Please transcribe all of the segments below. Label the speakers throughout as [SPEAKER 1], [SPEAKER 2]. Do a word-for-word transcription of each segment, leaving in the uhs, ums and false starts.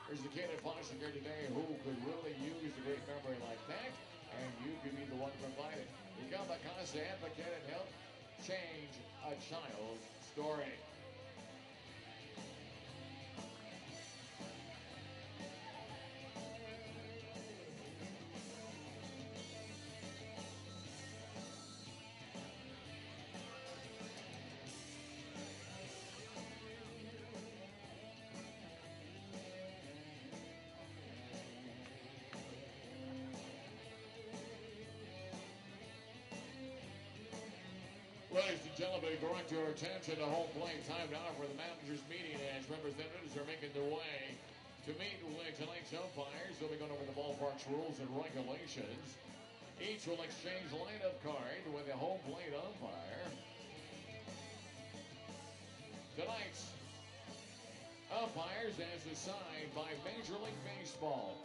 [SPEAKER 1] There's a kid at Boston here today who could really use a great memory like that, and you could be the one provided. Become a Casa advocate and help change a child's story. Ladies and gentlemen, direct your attention to home plate. Time now for the managers meeting as representatives are making their way to meet with tonight's umpires. They'll be going over the ballpark's rules and regulations. Each will exchange lineup card with the home plate umpire. Tonight's umpires as assigned by Major League Baseball.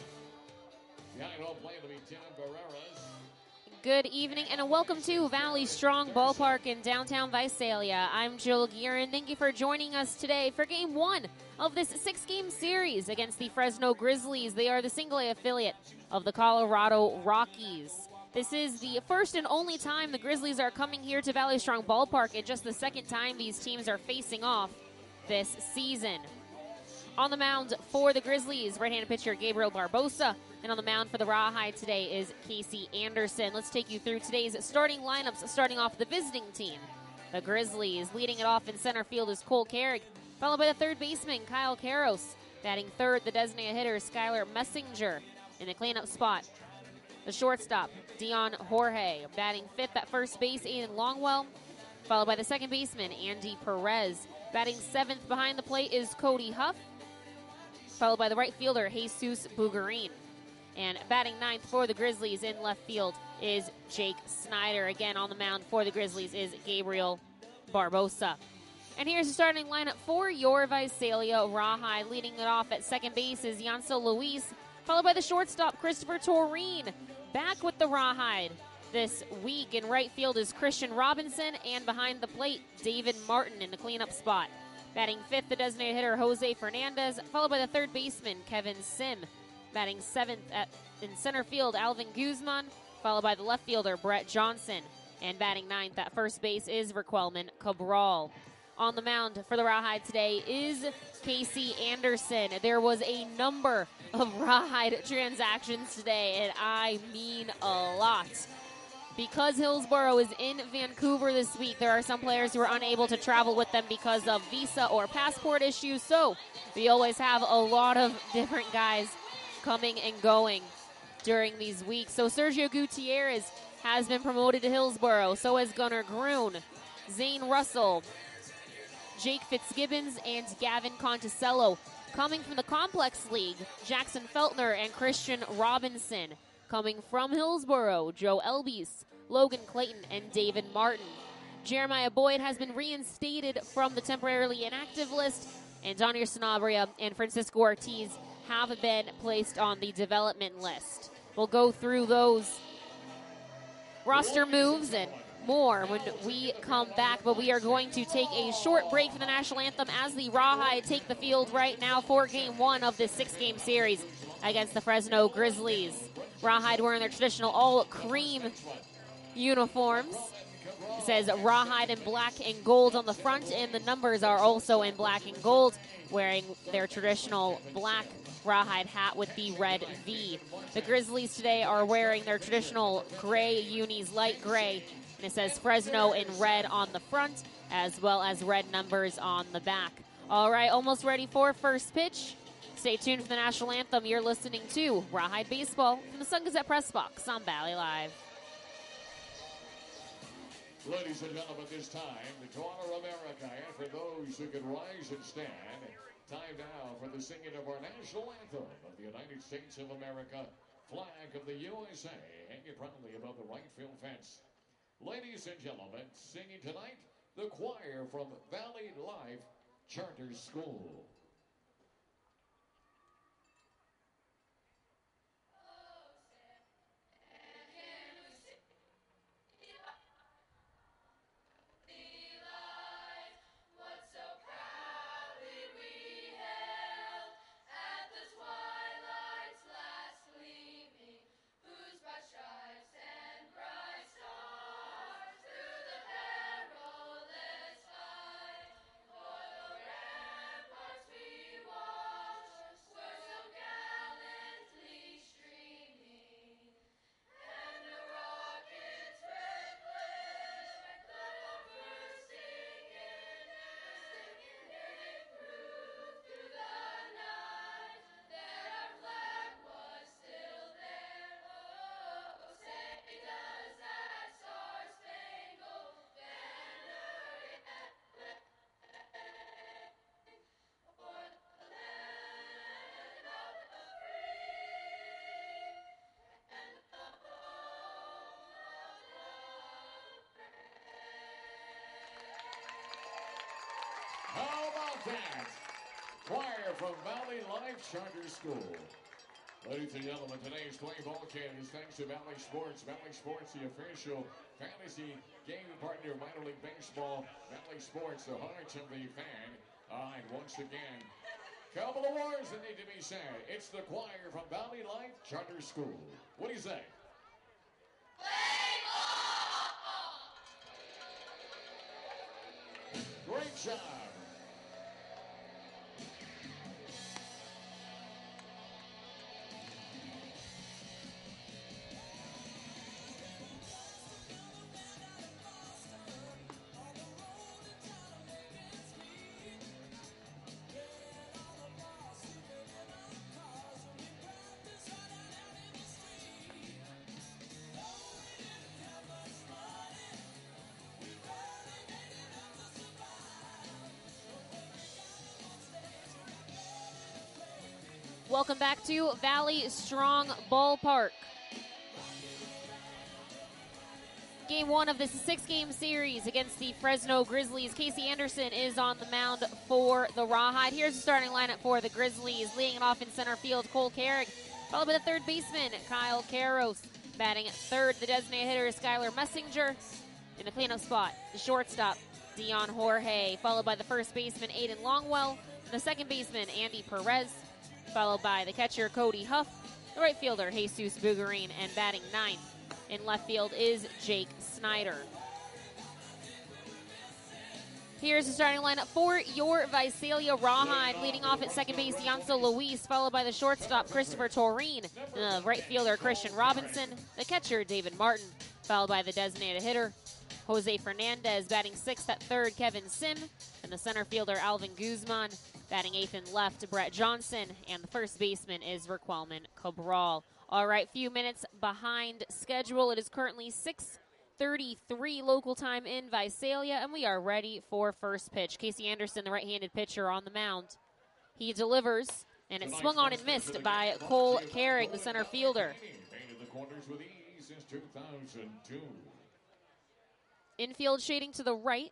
[SPEAKER 1] Behind home plate will be Tim Barreras.
[SPEAKER 2] Good evening and a welcome to Valley Strong Ballpark in downtown Visalia. I'm Jill Gearin. Thank you for joining us today for game one of this six-game series against the Fresno Grizzlies. They are the single-A affiliate of the Colorado Rockies. This is the first and only time the Grizzlies are coming here to Valley Strong Ballpark, and just the second time these teams are facing off this season. On the mound for the Grizzlies, right-handed pitcher Gabriel Barbosa. And on the mound for the Rawhide today is Casey Anderson. Let's take you through today's starting lineups, starting off the visiting team. The Grizzlies leading it off in center field is Cole Carrick, followed by the third baseman, Kyle Karros. Batting third, the designated hitter, Skylar Messinger. In the cleanup spot, the shortstop, Dion Jorge. Batting fifth at first base, Aiden Longwell, followed by the second baseman, Andy Perez. Batting seventh behind the plate is Cody Huff, followed by the right fielder, Jesus Bugarin. And batting ninth for the Grizzlies in left field is Jake Snyder. Again, on the mound for the Grizzlies is Gabriel Barbosa. And here's the starting lineup for your Visalia Rawhide. Leading it off at second base is Yancel Luis, followed by the shortstop, Christopher Toreen. Back with the Rawhide this week in right field is Christian Robinson, and behind the plate, David Martin in the cleanup spot. Batting fifth, the designated hitter, Jose Fernandez, followed by the third baseman, Kevin Sim. Batting seventh at, in center field, Alvin Guzman, followed by the left fielder, Brett Johnson. And batting ninth at first base is Raquelman Cabral. On the mound for the Rawhide today is Casey Anderson. There was a number of Rawhide transactions today, and I mean a lot. Because Hillsboro is in Vancouver this week, there are some players who are unable to travel with them because of visa or passport issues, so we always have a lot of different guys coming and going during these weeks. So Sergio Gutierrez has been promoted to Hillsboro. So has Gunnar Groon, Zane Russell, Jake Fitzgibbons, and Gavin Conticello. Coming from the Complex League, Jackson Feltner and Christian Robinson. Coming from Hillsboro, Joe Elbies, Logan Clayton, and David Martin. Jeremiah Boyd has been reinstated from the temporarily inactive list, and Donir Sanabria and Francisco Ortiz have been placed on the development list. We'll go through those roster moves and more when we come back, but we are going to take a short break for the national anthem as the Rawhide take the field right now for game one of this six-game series against the Fresno Grizzlies. Rawhide wearing their traditional all-cream uniforms. It says Rawhide in black and gold on the front, and the numbers are also in black and gold, wearing their traditional black Rawhide hat with the red V. The Grizzlies today are wearing their traditional gray unis, light gray, and it says Fresno in red on the front, as well as red numbers on the back. All right, almost ready for first pitch. Stay tuned for the national anthem. You're listening to Rawhide Baseball from the Sun Gazette Press Box on Valley Live.
[SPEAKER 1] Ladies and gentlemen, this time, the Toronto America, and for those who can rise and stand, time now for the singing of our national anthem of the United States of America, flag of the U S A, hanging proudly above the right field fence. Ladies and gentlemen, singing tonight, the choir from Valley Life Charter School.
[SPEAKER 3] What so proudly we hailed at the twilight.
[SPEAKER 1] from Valley Life Charter School. Ladies and gentlemen, today's twenty ball game is thanks to Valley Sports. Valley Sports, the official fantasy game partner of minor league baseball. Valley Sports, the heart of the fan. Uh, and once again, couple of words that need to be said. It's the choir from Valley Life Charter School. What do you say? Great job.
[SPEAKER 2] Welcome back to Valley Strong Ballpark. Game one of this six-game series against the Fresno Grizzlies. Casey Anderson is on the mound for the Rawhide. Here's the starting lineup for the Grizzlies. Leading it off in center field, Cole Carrick, followed by the third baseman, Kyle Karros. Batting at third, the designated hitter is Skylar Messinger. In the cleanup spot, the shortstop, Dion Jorge, followed by the first baseman, Aiden Longwell. And the second baseman, Andy Perez, followed by the catcher, Cody Huff, the right fielder, Jesus Bugarine, and batting ninth in left field is Jake Snyder. Here's the starting lineup for your Visalia Rawhide. Leading off at second base, Yanso Luis, followed by the shortstop, Christopher Torine, the right fielder, Christian Robinson, the catcher, David Martin, followed by the designated hitter, Jose Fernandez. Batting sixth at third, Kevin Sim, and the center fielder, Alvin Guzman. Batting eighth and left, Brett Johnson, and the first baseman is Requelman Cabral. All right, few minutes behind schedule. It is currently six thirty-three local time in Visalia, and we are ready for first pitch. Casey Anderson, the right-handed pitcher, on the mound. He delivers, and it's swung on and missed by Cole Carrick, the center fielder.
[SPEAKER 1] Painted the corners with ease since two thousand two.
[SPEAKER 2] Infield shading to the right.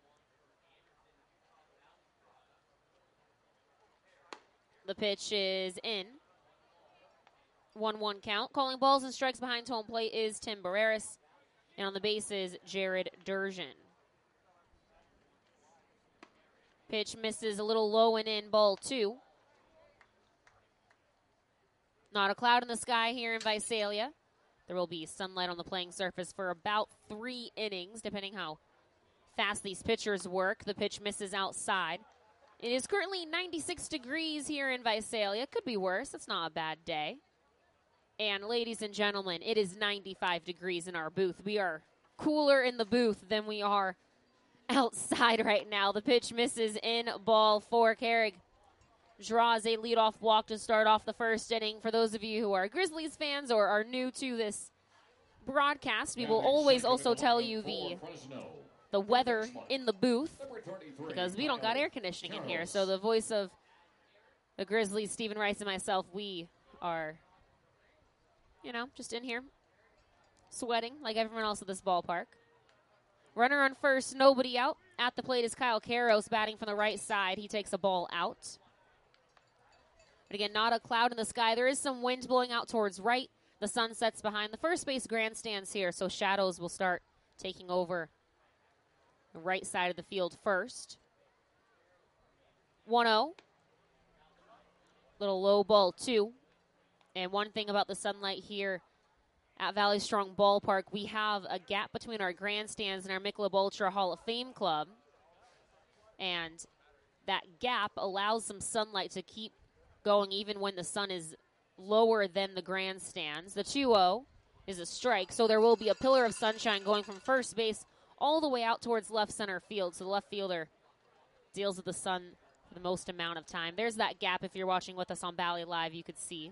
[SPEAKER 2] The pitch is in. one one count. Calling balls and strikes behind home plate is Tim Barreras. And on the base is Jared Durjan. Pitch misses a little low and in, ball two. Not a cloud in the sky here in Visalia. There will be sunlight on the playing surface for about three innings, depending how fast these pitchers work. The pitch misses outside. It is currently ninety-six degrees here in Visalia. Could be worse. It's not a bad day. And ladies and gentlemen, it is ninety-five degrees in our booth. We are cooler in the booth than we are outside right now. The pitch misses in, ball four. Carrick draws a leadoff walk to start off the first inning. For those of you who are Grizzlies fans or are new to this broadcast, we will always also tell you the the weather in the booth, because we don't got air conditioning in here. So the voice of the Grizzlies, Stephen Rice, and myself, we are, you know, just in here sweating like everyone else at this ballpark. Runner on first, nobody out. At the plate is Kyle Karros, batting from the right side. He takes a ball out. But again, not a cloud in the sky. There is some wind blowing out towards right. The sun sets behind the first base grandstands here, so shadows will start taking over the right side of the field first. one oh. Little low ball, two. And one thing about the sunlight here at Valley Strong Ballpark, we have a gap between our grandstands and our Michelob Ultra Hall of Fame Club. And that gap allows some sunlight to keep going even when the sun is lower than the grandstands. The two oh is a strike, so there will be a pillar of sunshine going from first base all the way out towards left center field. So the left fielder deals with the sun for the most amount of time. There's that gap. If you're watching with us on Valley Live, you could see.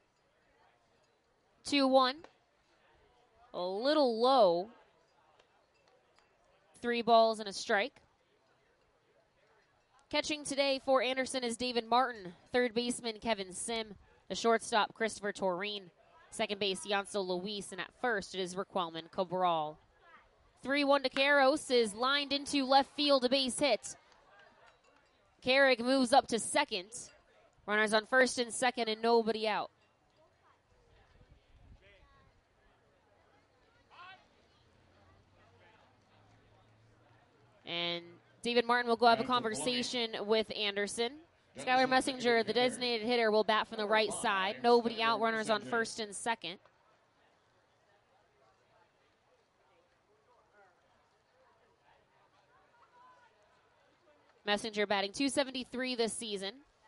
[SPEAKER 2] two one. A little low. Three balls and a strike. Catching today for Anderson is David Martin. Third baseman, Kevin Sim. The shortstop, Christopher Torine. Second base, Yanso Luis. And at first, it is Requelman Cabral. three one to Karros is lined into left field, a base hit. Carrick moves up to second. Runners on first and second and nobody out. And David Martin will go have a conversation with Anderson. Skylar Messenger, the designated hitter, will bat from the right side. Nobody out, runners on first and second. Messenger batting two seventy-three this season.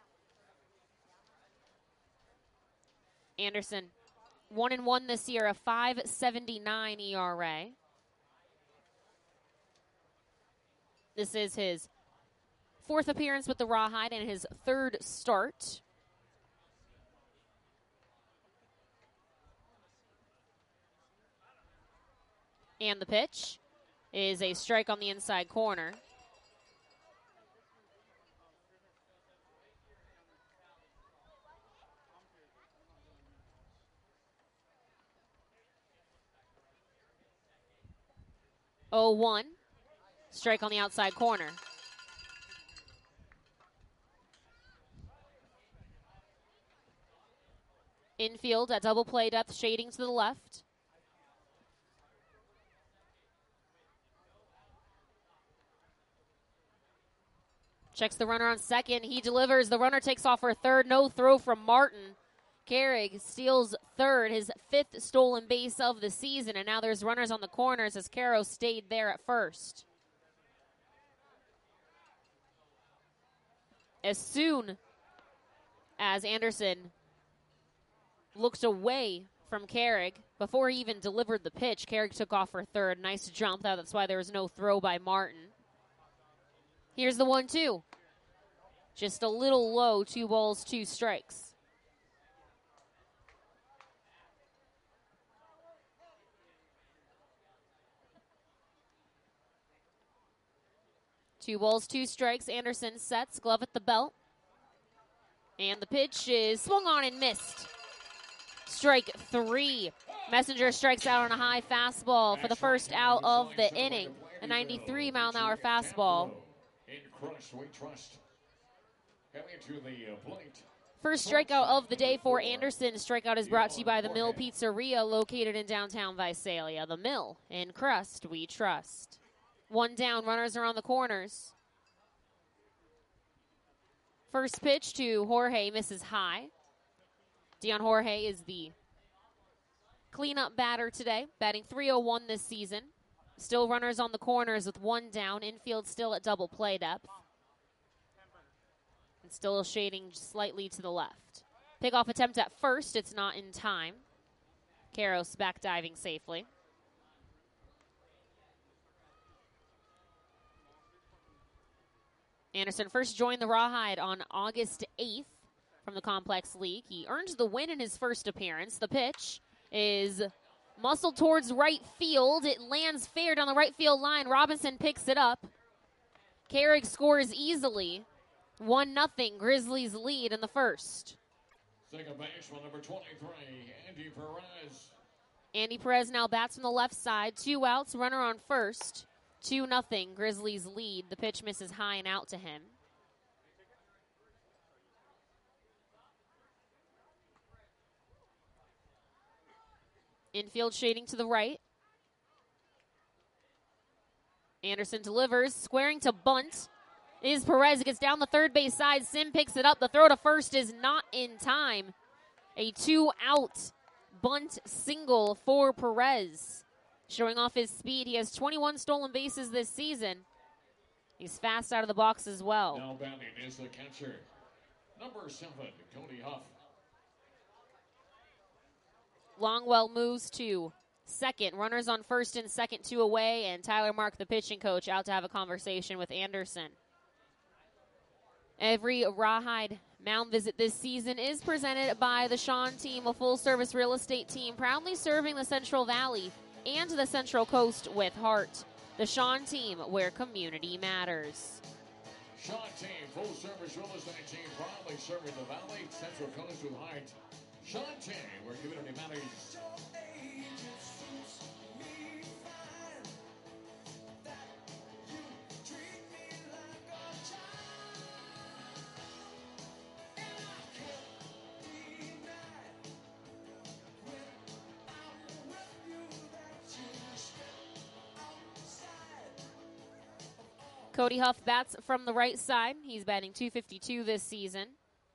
[SPEAKER 2] Anderson, one and one this year, a five seventy-nine E R A. This is his fourth appearance with the Rawhide and his third start. And the pitch is a strike on the inside corner. oh one. Strike on the outside corner. Infield at double play depth, shading to the left. Checks the runner on second. He delivers. The runner takes off for third. No throw from Martin. Carrig steals third, his fifth stolen base of the season, and now there's runners on the corners as Caro stayed there at first. As soon as Anderson looked away from Carrig, before he even delivered the pitch, Carrig took off for third. Nice jump. That's why there was no throw by Martin. Here's the one two. Just a little low, two balls, two strikes. Two balls, two strikes. Anderson sets, glove at the belt. And the pitch is swung on and missed. Strike three. Messenger strikes out on a high fastball for the first out of the inning. A ninety-three mile an hour fastball. First strikeout of the day for Anderson. Strikeout is brought to you by the Mill Pizzeria, located in downtown Visalia. The Mill, in Crust we trust. One down, runners are on the corners. First pitch to Jorge misses high. Dion Jorge is the cleanup batter today, batting three oh one this season. Still runners on the corners with one down. Infield still at double play depth. And still shading slightly to the left. Pickoff attempt at first. It's not in time. Karos back diving safely. Anderson first joined the Rawhide on August eighth from the Complex League. He earned the win in his first appearance. The pitch is muscled towards right field. It lands fair down the right field line. Robinson picks it up. Carrig scores easily. one nothing Grizzlies lead in the first.
[SPEAKER 1] Second baseman, number twenty-three, Andy Perez.
[SPEAKER 2] Andy Perez now bats from the left side. Two outs, runner on first. two nothing Grizzlies lead. The pitch misses high and out to him. Infield shading to the right. Anderson delivers, squaring to bunt. Is Perez. It gets down the third base side. Sim picks it up. The throw to first is not in time. A two-out bunt single for Perez. Showing off his speed. He has twenty-one stolen bases this season. He's fast out of the box as well.
[SPEAKER 1] Now batting is the catcher, number seven, Cody Huff.
[SPEAKER 2] Longwell moves to second. Runners on first and second, two away. And Tyler Mark, the pitching coach, out to have a conversation with Anderson. Every Rawhide mound visit this season is presented by the Sean Team, a full-service real estate team proudly serving the Central Valley and the Central Coast with heart. The Sean Team, where community matters.
[SPEAKER 1] Sean Team, full-service real estate team proudly serving the Valley, Central Coast with heart. Sean Team, where community matters.
[SPEAKER 2] Cody Huff bats from the right side. He's batting two fifty-two this season.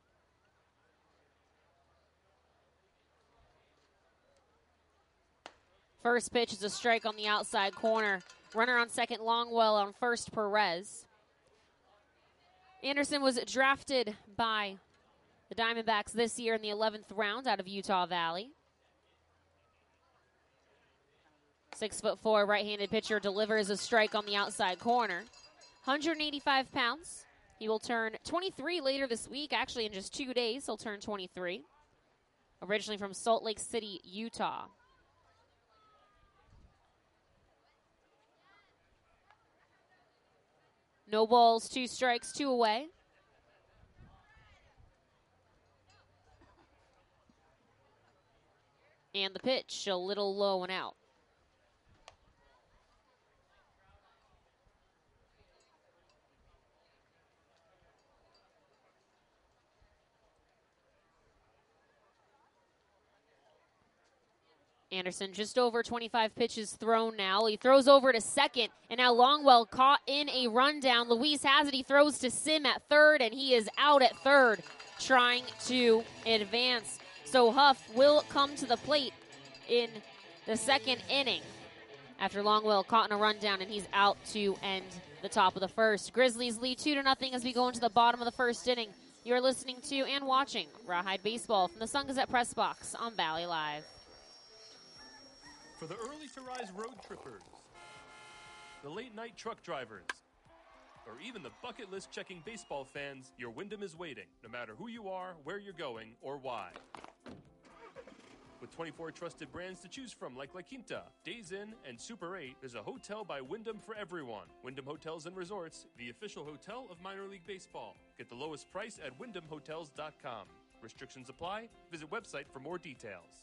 [SPEAKER 2] First pitch is a strike on the outside corner. Runner on second, Longwell on first, Perez. Anderson was drafted by the Diamondbacks this year in the eleventh round out of Utah Valley. Six foot four right-handed pitcher delivers a strike on the outside corner. one hundred eighty-five pounds. He will turn twenty-three later this week. Actually, in just two days, he'll turn twenty-three. Originally from Salt Lake City, Utah. No balls, two strikes, two away. And the pitch, a little low and out. Anderson just over twenty-five pitches thrown now. He throws over to second, and now Longwell caught in a rundown. Luis has it. He throws to Sim at third, and he is out at third trying to advance. So Huff will come to the plate in the second inning after Longwell caught in a rundown, and he's out to end the top of the first. Grizzlies lead two to nothing as we go into the bottom of the first inning. You're listening to and watching Rawhide Baseball from the Sun Gazette Press Box on Valley Live.
[SPEAKER 3] For the early-to-rise road trippers, the late-night truck drivers, or even the bucket list checking baseball fans, your Wyndham is waiting, no matter who you are, where you're going, or why. With twenty-four trusted brands to choose from like La Quinta, Days Inn, and Super eight, there's a hotel by Wyndham for everyone. Wyndham Hotels and Resorts, the official hotel of minor league baseball. Get the lowest price at wyndham hotels dot com. Restrictions apply. Visit website for more details.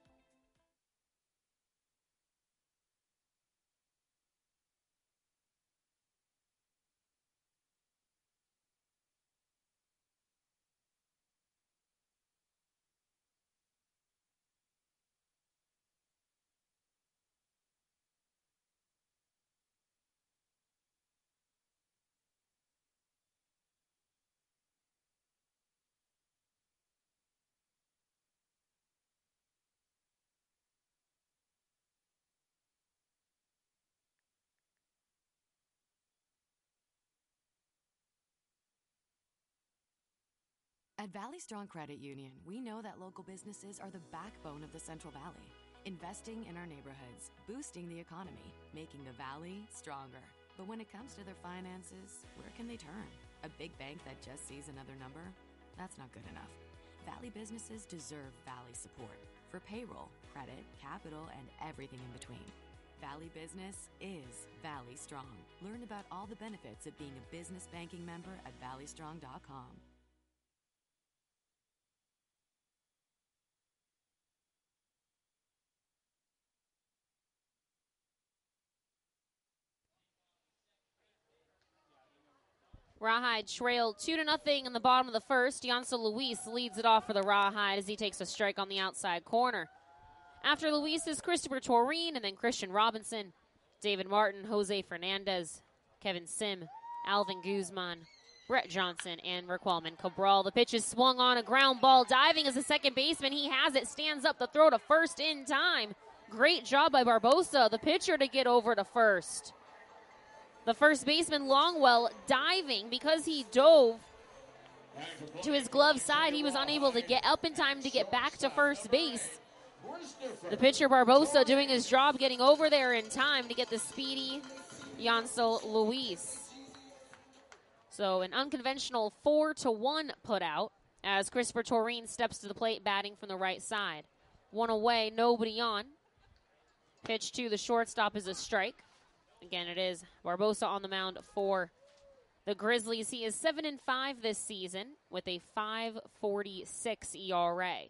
[SPEAKER 4] At Valley Strong Credit Union, we know that local businesses are the backbone of the Central Valley, investing in our neighborhoods, boosting the economy, making the Valley stronger. But when it comes to their finances, where can they turn? A big bank that just sees another number? That's not good enough. Valley businesses deserve Valley support for payroll, credit, capital, and everything in between. Valley Business is Valley Strong. Learn about all the benefits of being a business banking member at valley strong dot com.
[SPEAKER 2] Rawhide trailed two to nothing in the bottom of the first. Yancel Luis leads it off for the Rawhide as he takes a strike on the outside corner. After Luis is Christopher Torreen and then Christian Robinson, David Martin, Jose Fernandez, Kevin Sim, Alvin Guzman, Brett Johnson, and Raquelman Cabral. The pitch is swung on, a ground ball. Diving as a second baseman. He has it, stands up, the throw to first in time. Great job by Barbosa, the pitcher, to get over to first. The first baseman, Longwell, diving because he dove to his glove side. He was unable to get up in time to get back to first base. The pitcher, Barbosa, doing his job, getting over there in time to get the speedy Yancel Luis. So an unconventional four to one put out as Christopher Torreen steps to the plate, batting from the right side. One away, nobody on. Pitch to the shortstop is a strike. Again, it is Barbosa on the mound for the Grizzlies. He is seven and five this season with a five forty-six E R A.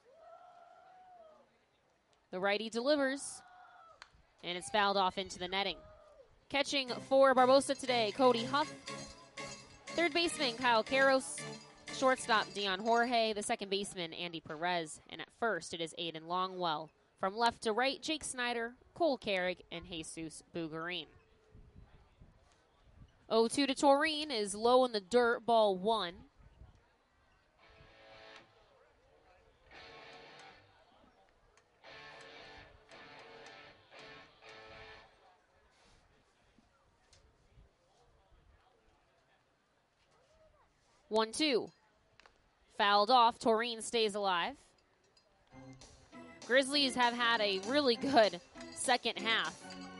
[SPEAKER 2] The righty delivers, and it's fouled off into the netting. Catching for Barbosa today, Cody Huff. Third baseman, Kyle Caros. Shortstop, Dion Jorge. The second baseman, Andy Perez. And at first, it is Aiden Longwell. From left to right, Jake Snyder, Cole Carrick, and Jesus Bugarin. oh two to Taurine is low in the dirt, ball one. one two. Fouled off. Taurine stays alive. Grizzlies have had a really good second half.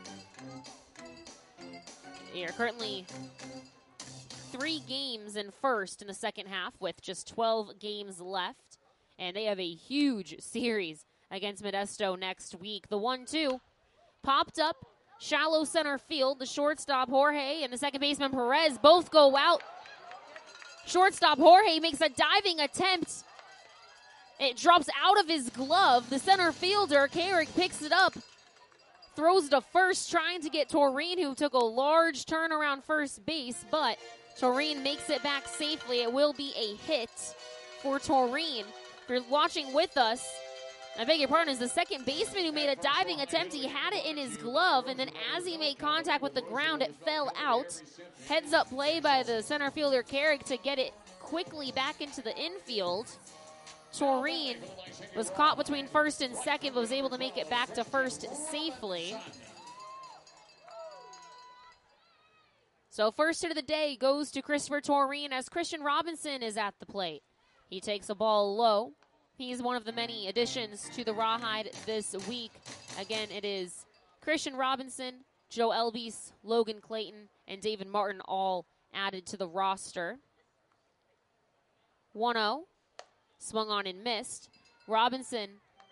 [SPEAKER 2] They are currently three games in first in the second half with just twelve games left. And they have a huge series against Modesto next week. The one two popped up. Shallow center field. The shortstop, Jorge, and the second baseman, Perez, both go out. Shortstop Jorge makes a diving attempt. It drops out of his glove. The center fielder, Carrick, picks it up. Throws to first, trying to get Taurine, who took a large turn around first base, but Taurine makes it back safely. It will be a hit for Taurine. If you're watching with us, I beg your pardon, is the second baseman who made a diving attempt. He had it in his glove, and then as he made contact with the ground, it fell out. Heads up play by the center fielder, Carrick, to get it quickly back into the infield. Taurine was caught between first and second, but was able to make it back to first safely. So first hit of the day goes to Christopher Taurine as Christian Robinson is at the plate. He takes a ball low. He's one of the many additions to the Rawhide this week. Again, it is Christian Robinson, Joe Elbies, Logan Clayton, and David Martin all added to the roster. one oh, swung on and missed. Robinson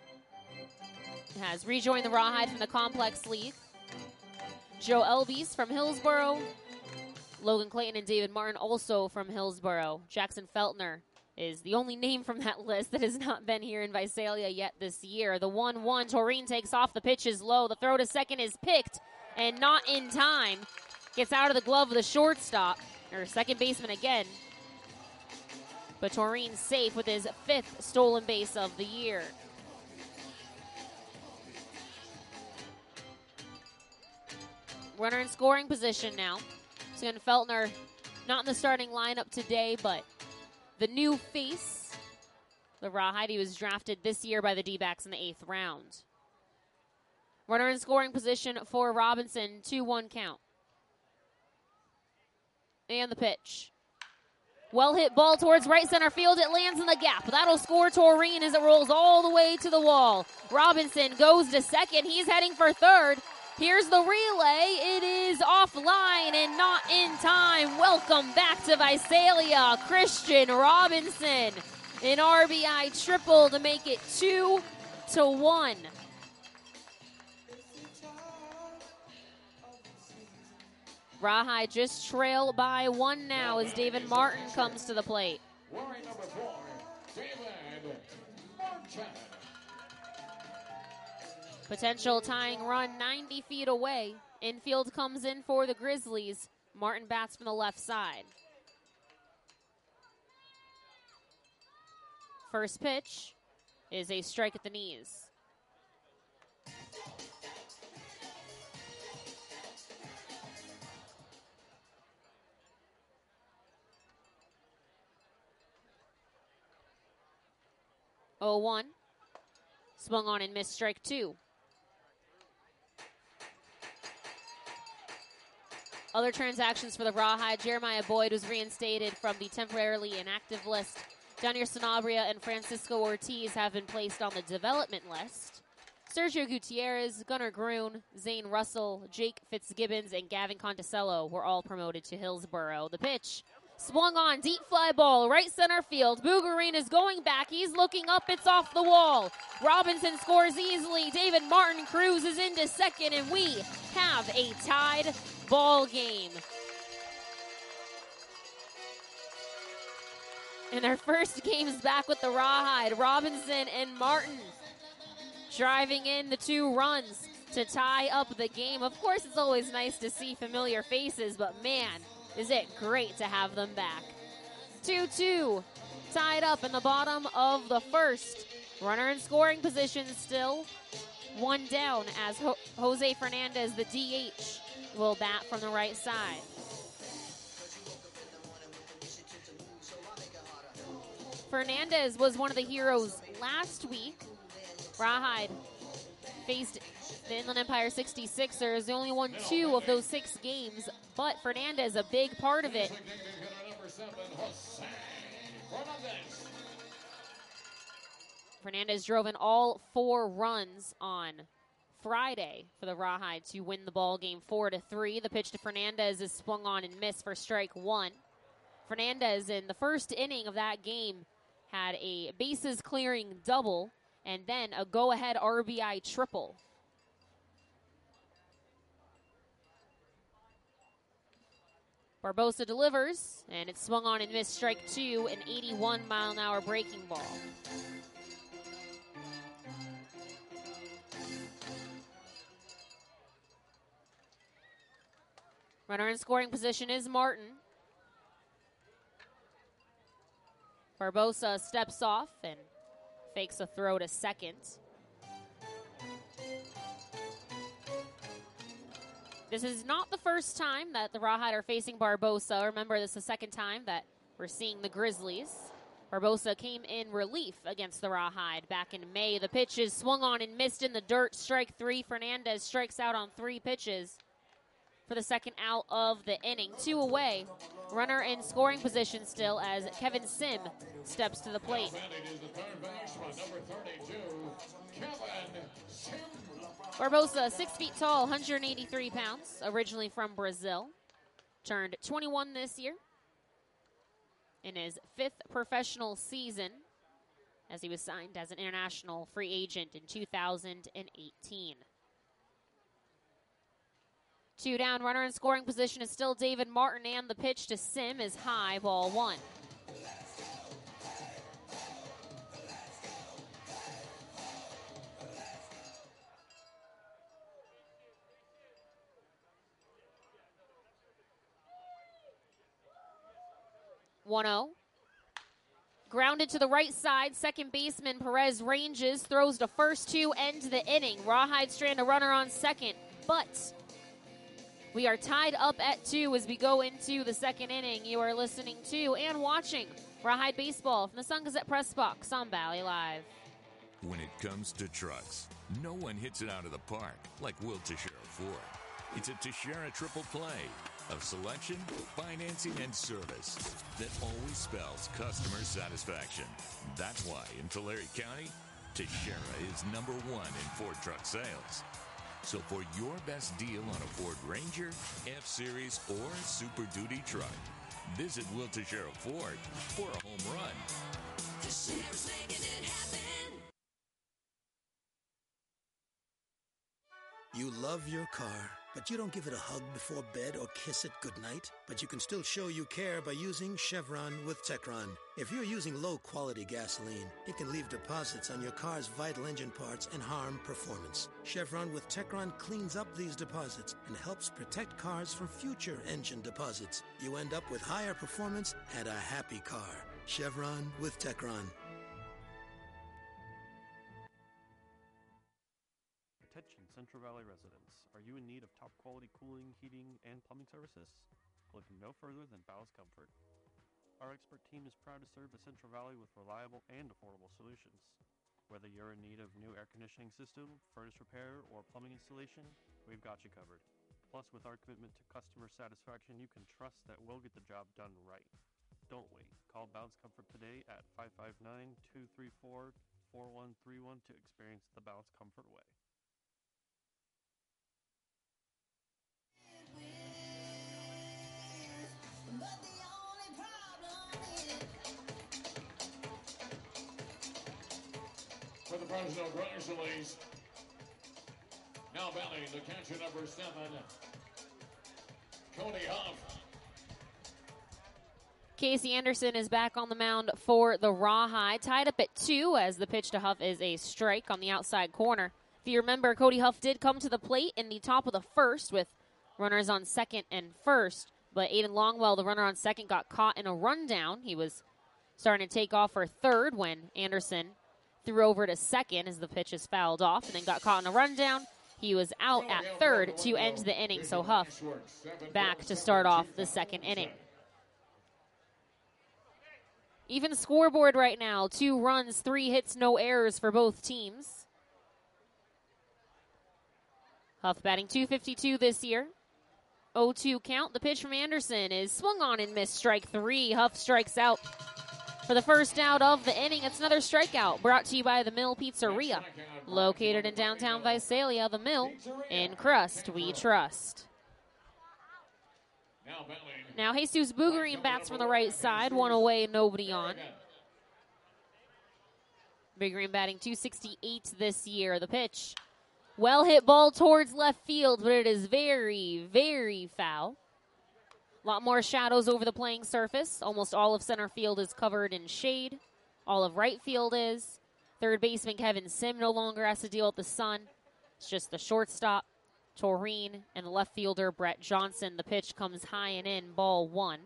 [SPEAKER 2] has rejoined the Rawhide from the Complex League. Joe Elbies from Hillsboro. Logan Clayton and David Martin also from Hillsboro. Jackson Feltner is the only name from that list that has not been here in Visalia yet this year. The one one, Taurine takes off. The pitch is low. The throw to second is picked and not in time. Gets out of the glove of the shortstop, or second baseman again. But Taurine safe with his fifth stolen base of the year. Runner in scoring position now. So again, Feltner not in the starting lineup today, but the new face, the Rawhide, he was drafted this year by the D-backs in the eighth round. Runner in scoring position for Robinson, two one count. And the pitch. Well hit ball towards right center field. It lands in the gap. That'll score Taurine as it rolls all the way to the wall. Robinson goes to second. He's heading for third. Here's the relay. It is offline and not in time. Welcome back to Visalia. Christian Robinson, an R B I triple to make it two to one. Rawhide just trail by one now as David Martin comes to the plate.
[SPEAKER 1] Wearing number four, David Martin.
[SPEAKER 2] Potential tying run ninety feet away. Infield comes in for the Grizzlies. Martin bats from the left side. First pitch is a strike at the knees. oh one. Swung on and missed, strike two. Other transactions for the Rawhide. Jeremiah Boyd was reinstated from the temporarily inactive list. Daniel Sanabria and Francisco Ortiz have been placed on the development list. Sergio Gutierrez, Gunnar Grun, Zane Russell, Jake Fitzgibbons, and Gavin Conticello were all promoted to Hillsboro. The pitch swung on, deep fly ball, right center field. Bougarine is going back. He's looking up. It's off the wall. Robinson scores easily. David Martin cruises into second, and we have a tied ball game. In their first games back with the Rawhide, Robinson and Martin driving in the two runs to tie up the game. Of course, it's always nice to see familiar faces, but man, is it great to have them back. two two, tied up in the bottom of the first. Runner in scoring position still. One down as Ho- Jose Fernandez, the D H, will bat from the right side. Fernandez was one of the heroes last week. Rawhide faced the Inland Empire sixty-sixers. They only won two of those six games, but Fernandez a big part of it. Fernandez drove in all four runs on Friday for the Rawhide to win the ball game four to three. The pitch to Fernandez is swung on and missed for strike one. Fernandez in the first inning of that game had a bases clearing double and then a go-ahead R B I triple. Barbosa delivers, and it's swung on and missed strike two, an eighty-one mile an hour breaking ball. Runner in scoring position is Martin. Barbosa steps off and fakes a throw to second. This is not the first time that the Rawhide are facing Barbosa. Remember, this is the second time that we're seeing the Grizzlies. Barbosa came in relief against the Rawhide back in May. The pitch is swung on and missed in the dirt. Strike three. Fernandez strikes out on three pitches for the second out of the inning. Two away. Runner in scoring position still as Kevin Sim steps to the plate. Barbosa, six feet tall, one hundred eighty-three pounds, originally from Brazil. Turned twenty-one this year in his fifth professional season as he was signed as an international free agent in two thousand eighteen. Two down, runner in scoring position is still David Martin, and the pitch to Sim is high, ball one. one oh. Grounded to the right side, second baseman Perez ranges, throws to first to end the inning. Rawhide strand a runner on second, but we are tied up at two as we go into the second inning. You are listening to and watching Rawhide Baseball from the Sun Gazette Press Box on Valley Live.
[SPEAKER 5] When it comes to trucks, no one hits it out of the park like Will Teixeira Ford. It's a Teixeira triple play of selection, financing, and service that always spells customer satisfaction. That's why in Tulare County, Teixeira is number one in Ford truck sales. So for your best deal on a Ford Ranger, F-Series, or Super Duty truck, visit Will Teixeira Ford for a home run. Teixeira's making it happen.
[SPEAKER 6] You love your car, but you don't give it a hug before bed or kiss it goodnight. But you can still show you care by using Chevron with Techron. If you're using low-quality gasoline, it can leave deposits on your car's vital engine parts and harm performance. Chevron with Techron cleans up these deposits and helps protect cars from future engine deposits. You end up with higher performance and a happy car. Chevron with Techron.
[SPEAKER 7] Attention Central Valley residents. Are you in need of top quality cooling, heating, and plumbing services? Look no further than Bowes Comfort. Our expert team is proud to serve the Central Valley with reliable and affordable solutions. Whether you're in need of new air conditioning system, furnace repair, or plumbing installation, we've got you covered. Plus, with our commitment to customer satisfaction, you can trust that we'll get the job done right. Don't wait. Call Bowes Comfort today at five five nine, two three four, four one three one to experience the Bowes Comfort way.
[SPEAKER 1] For the Fresno Grizzlies, now batting the catcher number seven, Cody Huff.
[SPEAKER 2] Casey Anderson is back on the mound for the Rawhide, tied up at two as the pitch to Huff is a strike on the outside corner. If you remember, Cody Huff did come to the plate in the top of the first with runners on second and first, but Aiden Longwell, the runner on second, got caught in a rundown. He was starting to take off for third when Anderson threw over to second as the pitch is fouled off and then got caught in a rundown. He was out at third to end the inning, so Huff back to start off the second inning. Even scoreboard right now. Two runs, three hits, no errors for both teams. Huff batting two fifty-two this year. oh two count. The pitch from Anderson is swung on and missed. Strike three. Huff strikes out for the first out of the inning. It's another strikeout brought to you by The Mill Pizzeria. Located in downtown Visalia, The Mill, in crust we trust. Now Jesus Boogerine bats from the right side. One away, nobody on. Boogerine batting two sixty-eight this year. The pitch. Well hit ball towards left field, but it is very, very foul. A lot more shadows over the playing surface. Almost all of center field is covered in shade. All of right field is. Third baseman Kevin Sim no longer has to deal with the sun. It's just the shortstop, Taurine, and the left fielder, Brett Johnson. The pitch comes high and in, ball one.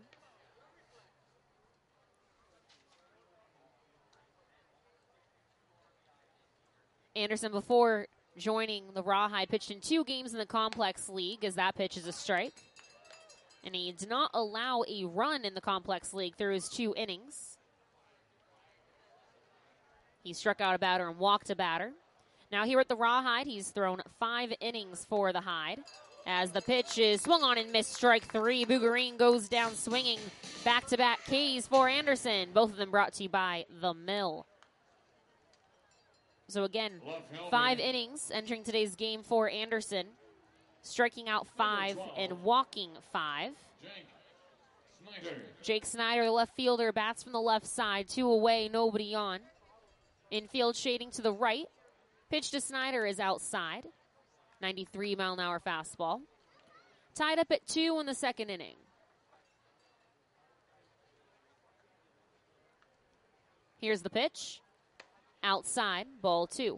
[SPEAKER 2] Anderson, before joining the Rawhide, pitched in two games in the Complex League, as that pitch is a strike. And he did not allow a run in the Complex League through his two innings. He struck out a batter and walked a batter. Now here at the Rawhide, he's thrown five innings for the Hide. As the pitch is swung on and missed, strike three. Boogerine goes down swinging. Back-to-back Ks for Anderson. Both of them brought to you by The Mill. So again, five innings entering today's game for Anderson. Striking out five and walking five. Jake Snyder, the left fielder, bats from the left side. Two away, nobody on. Infield shading to the right. Pitch to Snyder is outside. ninety-three mile an hour fastball. Tied up at two in the second inning. Here's the pitch. Outside, ball two.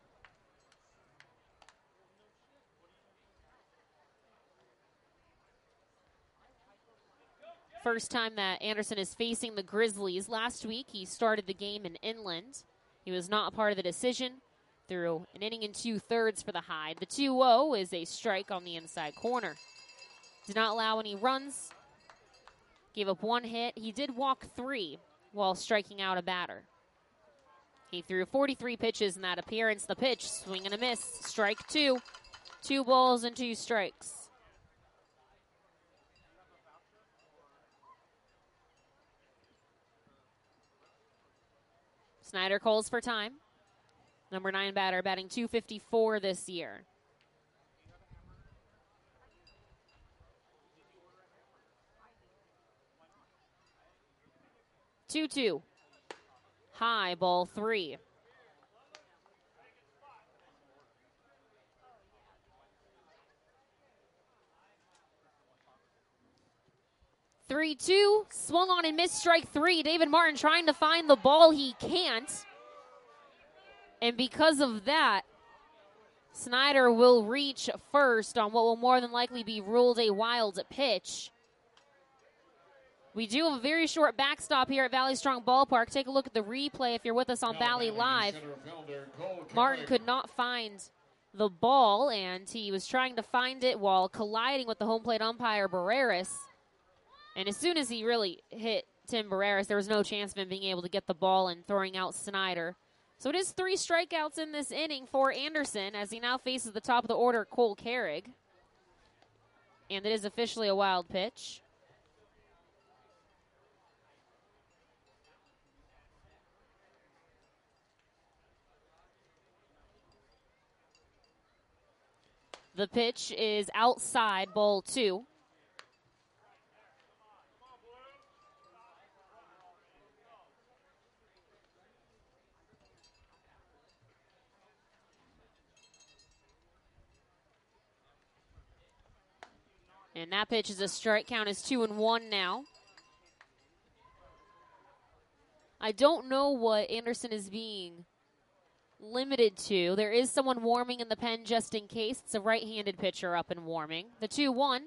[SPEAKER 2] First time that Anderson is facing the Grizzlies. Last week, he started the game in Inland. He was not a part of the decision. Through an inning and two-thirds for the Hide. The two oh is a strike on the inside corner. Did not allow any runs. Gave up one hit. He did walk three while striking out a batter. He threw forty-three pitches in that appearance. The pitch, swing and a miss. Strike two. Two balls and two strikes. Snyder calls for time. Number nine batter batting two fifty-four this year. two two. High, ball three. three two. Swung on and missed, strike three. David Martin trying to find the ball. He can't. And because of that, Snyder will reach first on what will more than likely be ruled a wild pitch. We do have a very short backstop here at Valley Strong Ballpark. Take a look at the replay if you're with us on Valley Live. Martin could not find the ball, and he was trying to find it while colliding with the home plate umpire, Barreras. And as soon as he really hit Tim Barreras, there was no chance of him being able to get the ball and throwing out Snyder. So it is three strikeouts in this inning for Anderson as he now faces the top of the order, Cole Carrig. And it is officially a wild pitch. The pitch is outside, ball two. And that pitch is a strike. Count is two and one now. I don't know what Anderson is being limited to. There is someone warming in the pen just in case. It's a right-handed pitcher up and warming. The two one.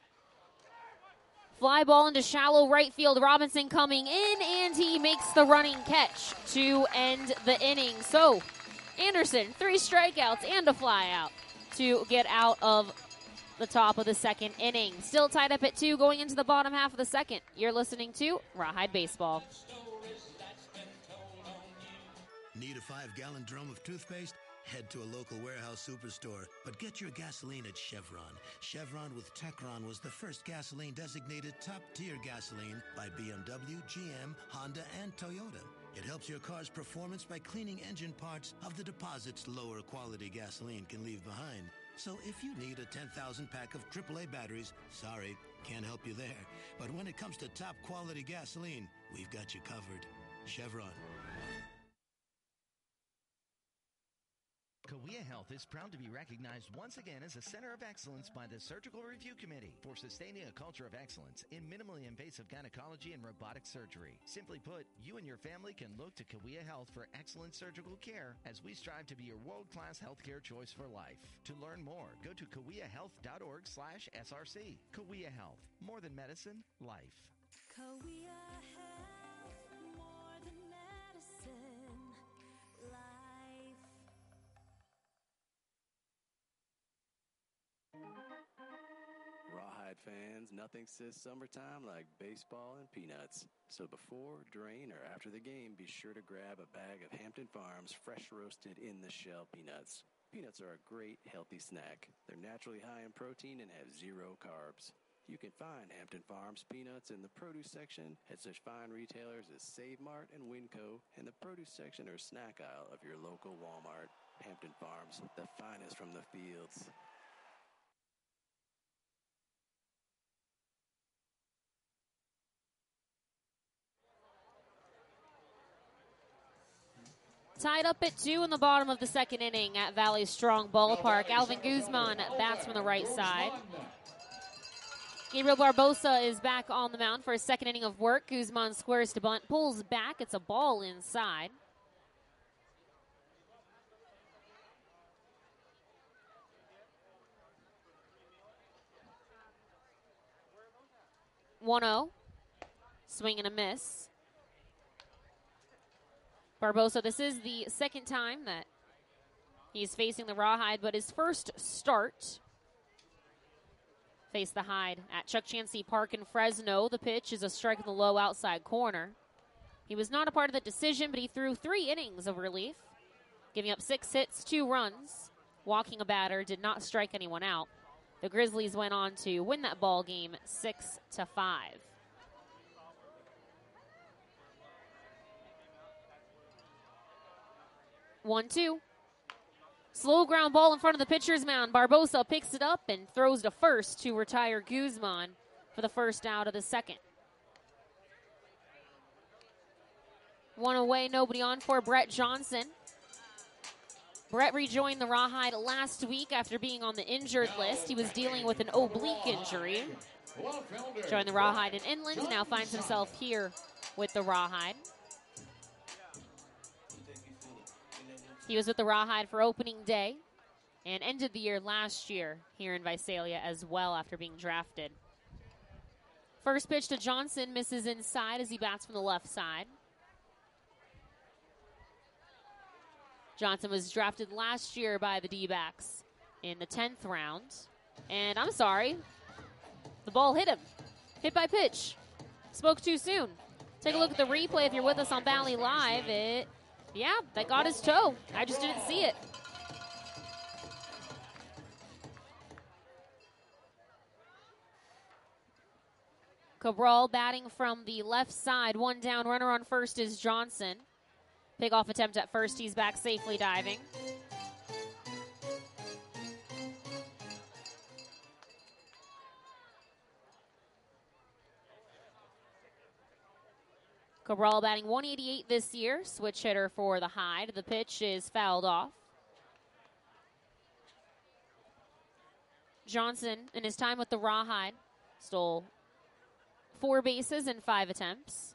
[SPEAKER 2] Fly ball into shallow right field. Robinson coming in, and he makes the running catch to end the inning. So, Anderson, three strikeouts and a fly out to get out of the top of the second inning. Still tied up at two going into the bottom half of the second. You're listening to Rawhide Baseball.
[SPEAKER 6] Need a five-gallon drum of toothpaste? Head to a local warehouse superstore, but get your gasoline at Chevron. Chevron with Techron was the first gasoline designated top-tier gasoline by B M W, G M, Honda, and Toyota. It helps your car's performance by cleaning engine parts of the deposits lower quality gasoline can leave behind. So if you need a ten thousand pack of triple A batteries, sorry, can't help you there. But when it comes to top quality gasoline, we've got you covered. Chevron.
[SPEAKER 8] Cahuilla Health is proud to be recognized once again as a center of excellence by the Surgical Review Committee for sustaining a culture of excellence in minimally invasive gynecology and robotic surgery. Simply put, you and your family can look to Cahuilla Health for excellent surgical care as we strive to be your world-class healthcare choice for life. To learn more, go to cahuilla health dot org slash S R C. Cahuilla Health, more than medicine, life.
[SPEAKER 9] Cahuilla Health, more than medicine, life.
[SPEAKER 10] Rawhide fans, nothing says summertime like baseball and peanuts. So before, during, or after the game, be sure to grab a bag of Hampton Farms fresh roasted in the shell peanuts. Peanuts are a great, healthy snack. They're naturally high in protein and have zero carbs. You can find Hampton Farms peanuts in the produce section at such fine retailers as Save Mart and Winco, and the produce section or snack aisle of your local Walmart. Hampton Farms, the finest from the fields.
[SPEAKER 2] Tied up at two in the bottom of the second inning at Valley Strong Ballpark. Alvin Guzman bats from the right side. Gabriel Barbosa is back on the mound for his second inning of work. Guzman squares to bunt, pulls back. It's a ball inside. one oh. Swing and a miss. Barbosa, this is the second time that he's facing the Rawhide, but his first start faced the Hide at Chuck Chansey Park in Fresno. The pitch is a strike in the low outside corner. He was not a part of the decision, but he threw three innings of relief, giving up six hits, two runs, walking a batter, did not strike anyone out. The Grizzlies went on to win that ball game six to five. one two. Slow ground ball in front of the pitcher's mound. Barbosa picks it up and throws to first to retire Guzman for the first out of the second. One away, nobody on for Brett Johnson. Brett rejoined the Rawhide last week after being on the injured list. He was dealing with an oblique injury. Joined the Rawhide in Inland, now finds himself here with the Rawhide. He was with the Rawhide for opening day and ended the year last year here in Visalia as well after being drafted. First pitch to Johnson misses inside as he bats from the left side. Johnson was drafted last year by the D-backs in the tenth round. And I'm sorry, the ball hit him. Hit by pitch. Spoke too soon. Take a look at the replay if you're with us on Valley Live. It... Yeah, that got his toe. I just didn't see it. Cabral batting from the left side. One down, runner on first is Johnson. Pick-off attempt at first. He's back safely diving. Cabral batting one eighty-eight this year, switch hitter for the Hide. The pitch is fouled off. Johnson, in his time with the Rawhide, stole four bases in five attempts.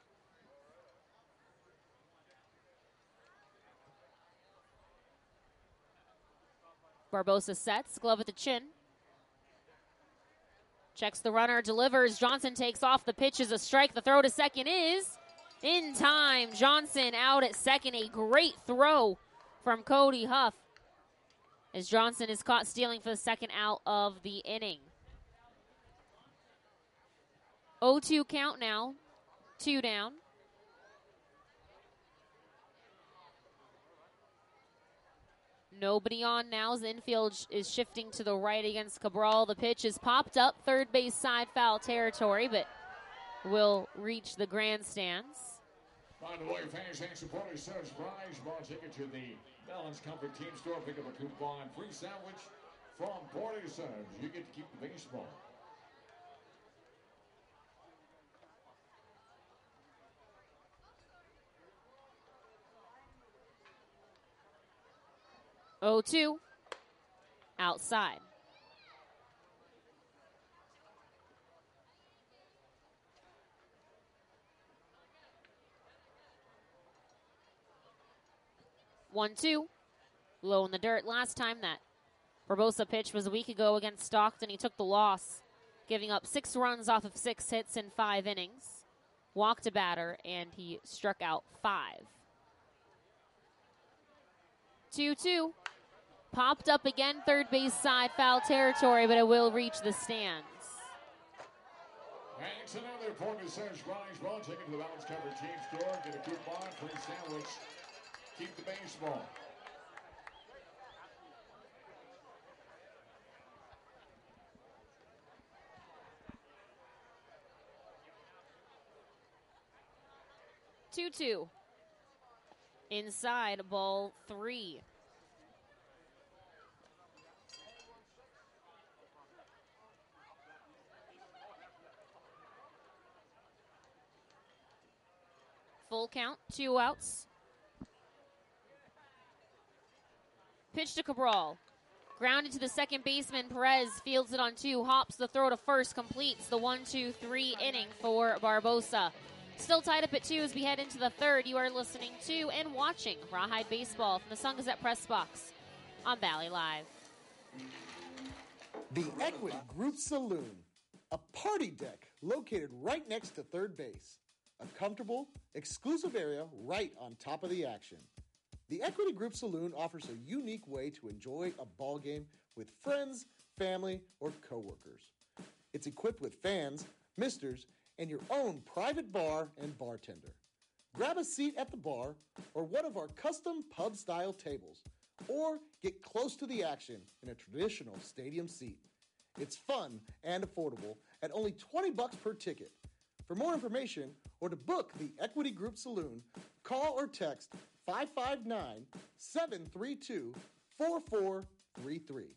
[SPEAKER 2] Barbosa sets, glove at the chin. Checks the runner, delivers. Johnson takes off. The pitch is a strike. The throw to second is in time. Johnson out at second. A great throw from Cody Huff as Johnson is caught stealing for the second out of the inning. oh two count now. Two down. Nobody on now as the infield sh- is shifting to the right against Cabral. The pitch is popped up, third base side foul territory, but will reach the grandstands.
[SPEAKER 1] By the way, fans and supporters, Surge Prize ball ticket to the Balance Comfort Team Store. Pick up a coupon, free sandwich from Porter Surge. You get to keep the baseball.
[SPEAKER 2] oh two, outside. one two, low in the dirt. Last time that Barbosa pitch was a week ago against Stockton. He took the loss, giving up six runs off of six hits in five innings. Walked a batter, and he struck out five. two two. Popped up again, third base side, foul territory, but it will reach the stands.
[SPEAKER 1] And it's another Porter Surge Prize ball ticket to the Balance Comfort Team Store. Get a coupon, free sandwich. Keep the baseball.
[SPEAKER 2] two two. Inside, ball three. Full count, two outs. Pitch to Cabral. Grounded to the second baseman. Perez fields it on two, hops the throw to first, completes the one two three inning for Barbosa. Still tied up at two as we head into the third. You are listening to and watching Rawhide Baseball from the Sun Gazette Press Box on Valley Live.
[SPEAKER 11] The Equity Group Saloon, a party deck located right next to third base. A comfortable, exclusive area right on top of the action. The Equity Group Saloon offers a unique way to enjoy a ball game with friends, family, or coworkers. It's equipped with fans, misters, and your own private bar and bartender. Grab a seat at the bar or one of our custom pub-style tables, or get close to the action in a traditional stadium seat. It's fun and affordable at only twenty bucks per ticket. For more information or to book the Equity Group Saloon, call or text five five nine, seven three two, four four three three.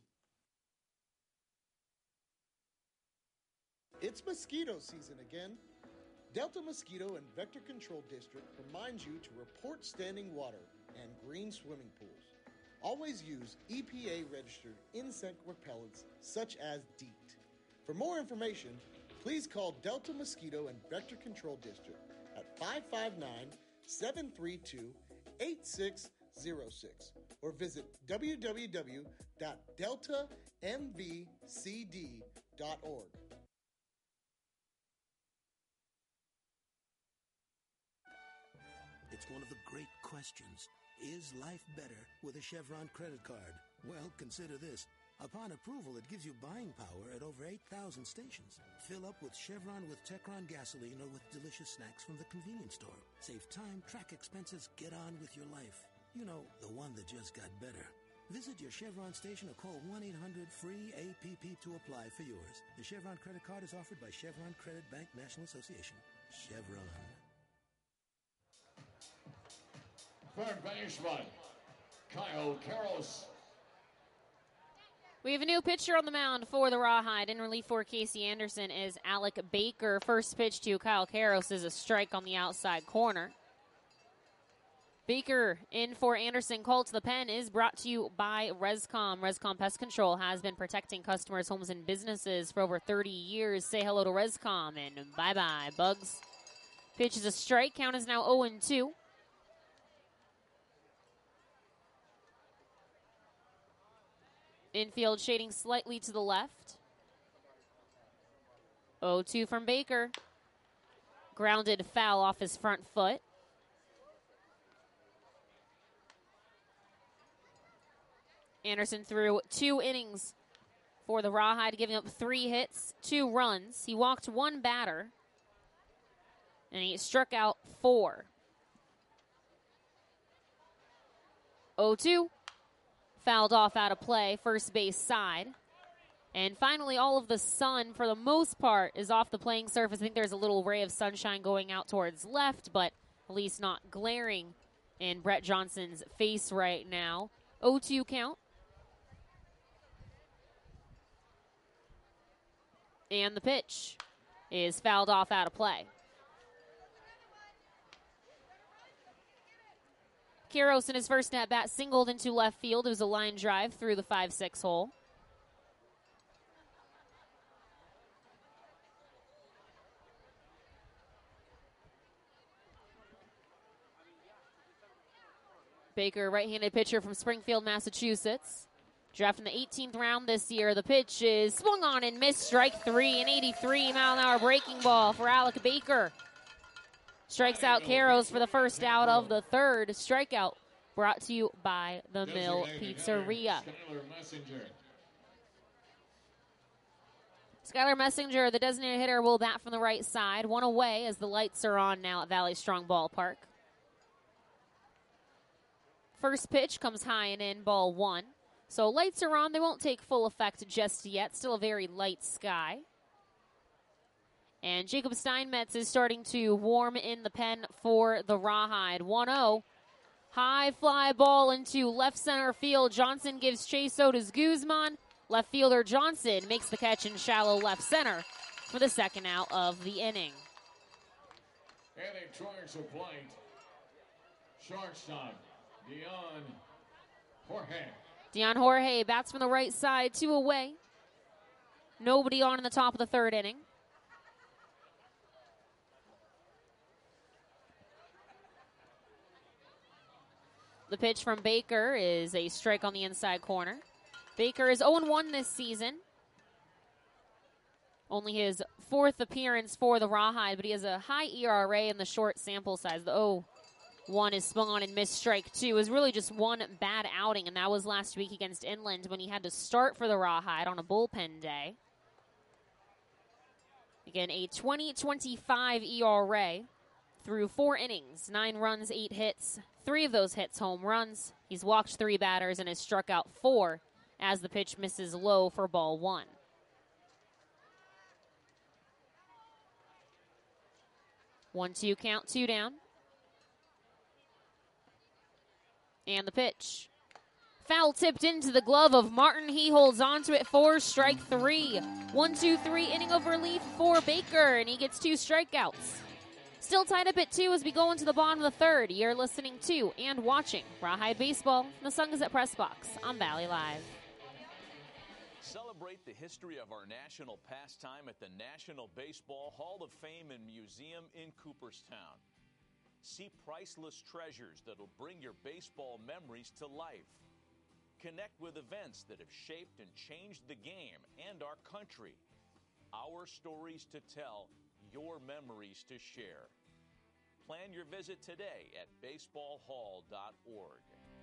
[SPEAKER 11] It's mosquito season again. Delta Mosquito and Vector Control District reminds you to report standing water and green swimming pools. Always use E P A-registered insect repellents such as DEET. For more information, please call Delta Mosquito and Vector Control District at five five nine, seven three two, eight six zero six or visit w w w dot delta m v c d dot org.
[SPEAKER 6] It's one of the great questions. Is life better with a Chevron credit card? Well, consider this. Upon approval, it gives you buying power at over eight thousand stations. Fill up with Chevron with Techron gasoline or with delicious snacks from the convenience store. Save time, track expenses, get on with your life. You know, the one that just got better. Visit your Chevron station or call one eight hundred free A P P to apply for yours. The Chevron credit card is offered by Chevron Credit Bank National Association. Chevron.
[SPEAKER 1] Third baseman, Kyle Karros.
[SPEAKER 2] We have a new pitcher on the mound for the Rawhide. In relief for Casey Anderson is Alec Baker. First pitch to Kyle Karros is a strike on the outside corner. Baker in for Anderson. Call to the pen is brought to you by Rescom. Rescom Pest Control has been protecting customers' homes and businesses for over thirty years. Say hello to Rescom and bye-bye, bugs. Pitch is a strike. Count is now oh and two. Infield shading slightly to the left. oh two from Baker. Grounded foul off his front foot. Anderson threw two innings for the Rawhide, giving up three hits, two runs. He walked one batter, and he struck out four. oh two. fouled off out of play, first base side. And finally, all of the sun, for the most part, is off the playing surface. I think there's a little ray of sunshine going out towards left, but at least not glaring in Brett Johnson's face right now. oh two count. And the pitch is fouled off out of play. Quiros in his first at-bat singled into left field. It was a line drive through the five six hole. Baker, right-handed pitcher from Springfield, Massachusetts. Drafted in the eighteenth round this year. The pitch is swung on and missed. Strike three, an eighty-three mile an hour breaking ball for Alec Baker. Strikes out Quiros for the first out of the third. Strikeout brought to you by the Mill Pizzeria. Skylar Messenger, the designated hitter, will bat from the right side. One away as the lights are on now at Valley Strong Ballpark. First pitch comes high and in, ball one. So lights are on. They won't take full effect just yet. Still a very light sky. And Jacob Steinmetz is starting to warm in the pen for the Rawhide. one oh. High fly ball into left center field. Johnson gives chase Otis Guzman. Left fielder Johnson makes the catch in shallow left center for the second out of the inning.
[SPEAKER 1] Heading towards the plate, shortstop, Dion Jorge.
[SPEAKER 2] Dion Jorge bats from the right side, two away. Nobody on in the top of the third inning. The pitch from Baker is a strike on the inside corner. Baker is oh and one this season. Only his fourth appearance for the Rawhide, but he has a high E R A in the short sample size. The oh one is swung on and missed. Strike two. It was really just one bad outing, and that was last week against Inland when he had to start for the Rawhide on a bullpen day. Again, a twenty twenty-five E R A through four innings, nine runs, eight hits. Three of those hits home runs. He's walked three batters and has struck out four as the pitch misses low for ball one. One, two count, two down. And the pitch. Foul tipped into the glove of Martin. He holds on to it for strike three. One, two, three inning of relief for Baker, and he gets two strikeouts. Still tied up at two as we go into the bottom of the third. You're listening to and watching Rawhide Baseball from the Sun Gazette Press Box on Valley Live.
[SPEAKER 12] Celebrate the history of our national pastime at the National Baseball Hall of Fame and Museum in Cooperstown. See priceless treasures that'll bring your baseball memories to life. Connect with events that have shaped and changed the game and our country. Our stories to tell, your memories to share. Plan your visit today at baseball hall dot org.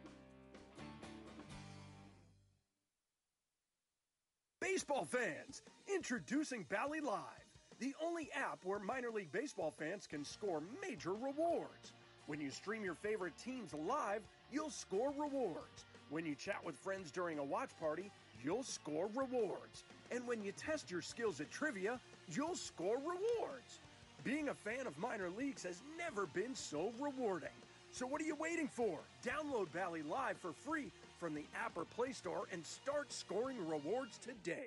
[SPEAKER 13] Baseball fans, introducing Bally Live, the only app where minor league baseball fans can score major rewards. When you stream your favorite teams live, you'll score rewards. When you chat with friends during a watch party, you'll score rewards. And when you test your skills at trivia, you'll score rewards. Being a fan of minor leagues has never been so rewarding. So what are you waiting for? Download Bally Live for free from the app or Play Store and start scoring rewards today.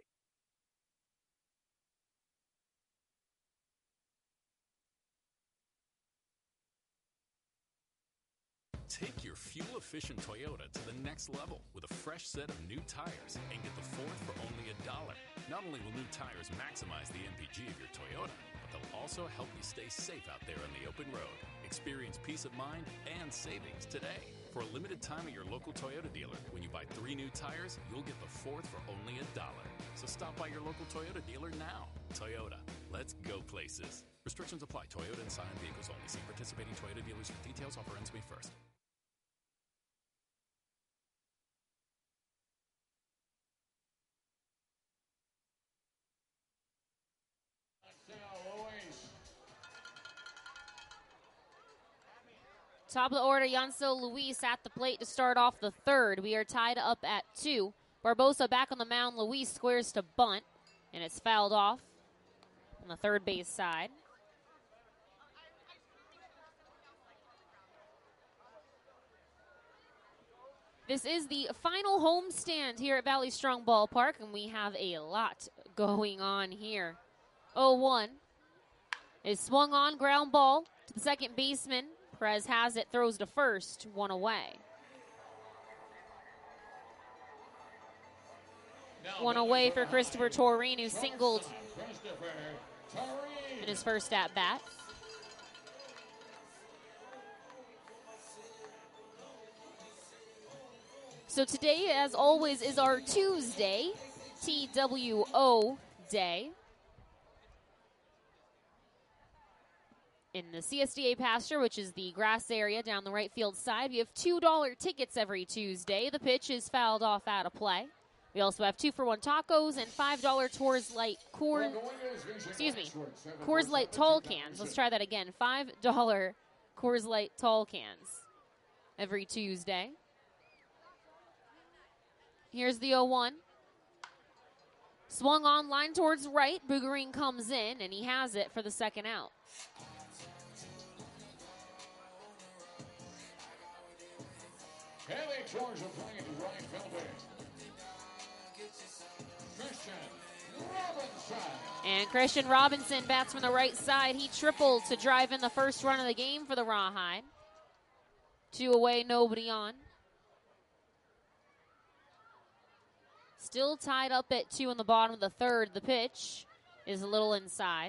[SPEAKER 14] Take your fuel-efficient Toyota to the next level with a fresh set of new tires and get the fourth for only a dollar. Not only will new tires maximize the M P G of your Toyota, but they'll also help you stay safe out there on the open road. Experience peace of mind and savings today. For a limited time at your local Toyota dealer, when you buy three new tires, you'll get the fourth for only a dollar. So stop by your local Toyota dealer now. Toyota, let's go places. Restrictions apply. Toyota and Scion vehicles only. See participating Toyota dealers for details. Offer ends May first.
[SPEAKER 2] Top of the order, Yancel Luis at the plate to start off the third. We are tied up at two. Barbosa back on the mound. Luis squares to bunt, and it's fouled off on the third base side. This is the final homestand here at Valley Strong Ballpark, and we have a lot going on here. oh one is swung on, ground ball to the second baseman. Perez has it, throws to first, one away. One away for Christopher Torreen, who singled in his first at-bat. So today, as always, is our Tuesday, T W O Day. In the C S D A pasture, which is the grass area down the right field side, we have two dollar tickets every Tuesday. The pitch is fouled off out of play. We also have two for one tacos and five dollar Coors Light Coors, excuse me, Coors Light tall cans. Let's try that again. five dollar Coors Light tall cans every Tuesday. Here's the oh one. Swung on, line towards right. Boogerine comes in, and he has it for the second out.
[SPEAKER 1] Heading towards the plane to right fielder. Christian Robinson.
[SPEAKER 2] And Christian Robinson bats from the right side. He tripled to drive in the first run of the game for the Rawhide. Two away, nobody on. Still tied up at two in the bottom of the third. The pitch is a little inside.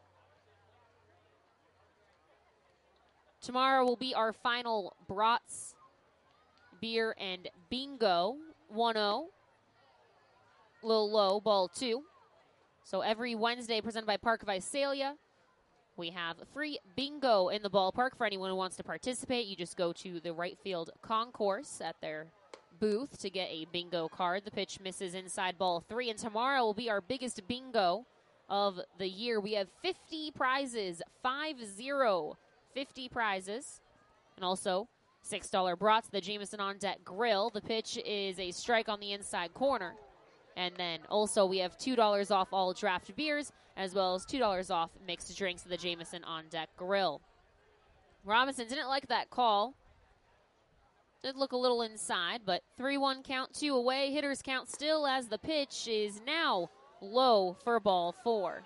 [SPEAKER 2] Tomorrow will be our final Brats Beer and Bingo. one oh. Little low, ball two. So every Wednesday presented by Park Visalia, we have free bingo in the ballpark for anyone who wants to participate. You just go to the right field concourse at their booth to get a bingo card. The pitch misses inside, ball three. And tomorrow will be our biggest bingo of the year. We have fifty prizes, five zero, fifty prizes. And also six dollar brats, the Jameson on Deck Grill. The pitch is a strike on the inside corner. And then also we have two dollars off all draft beers, as well as two dollars off mixed drinks at the Jameson on Deck Grill. Robinson didn't like that call. Did look a little inside, but three one count, two away. Hitters count still as the pitch is now low for ball four.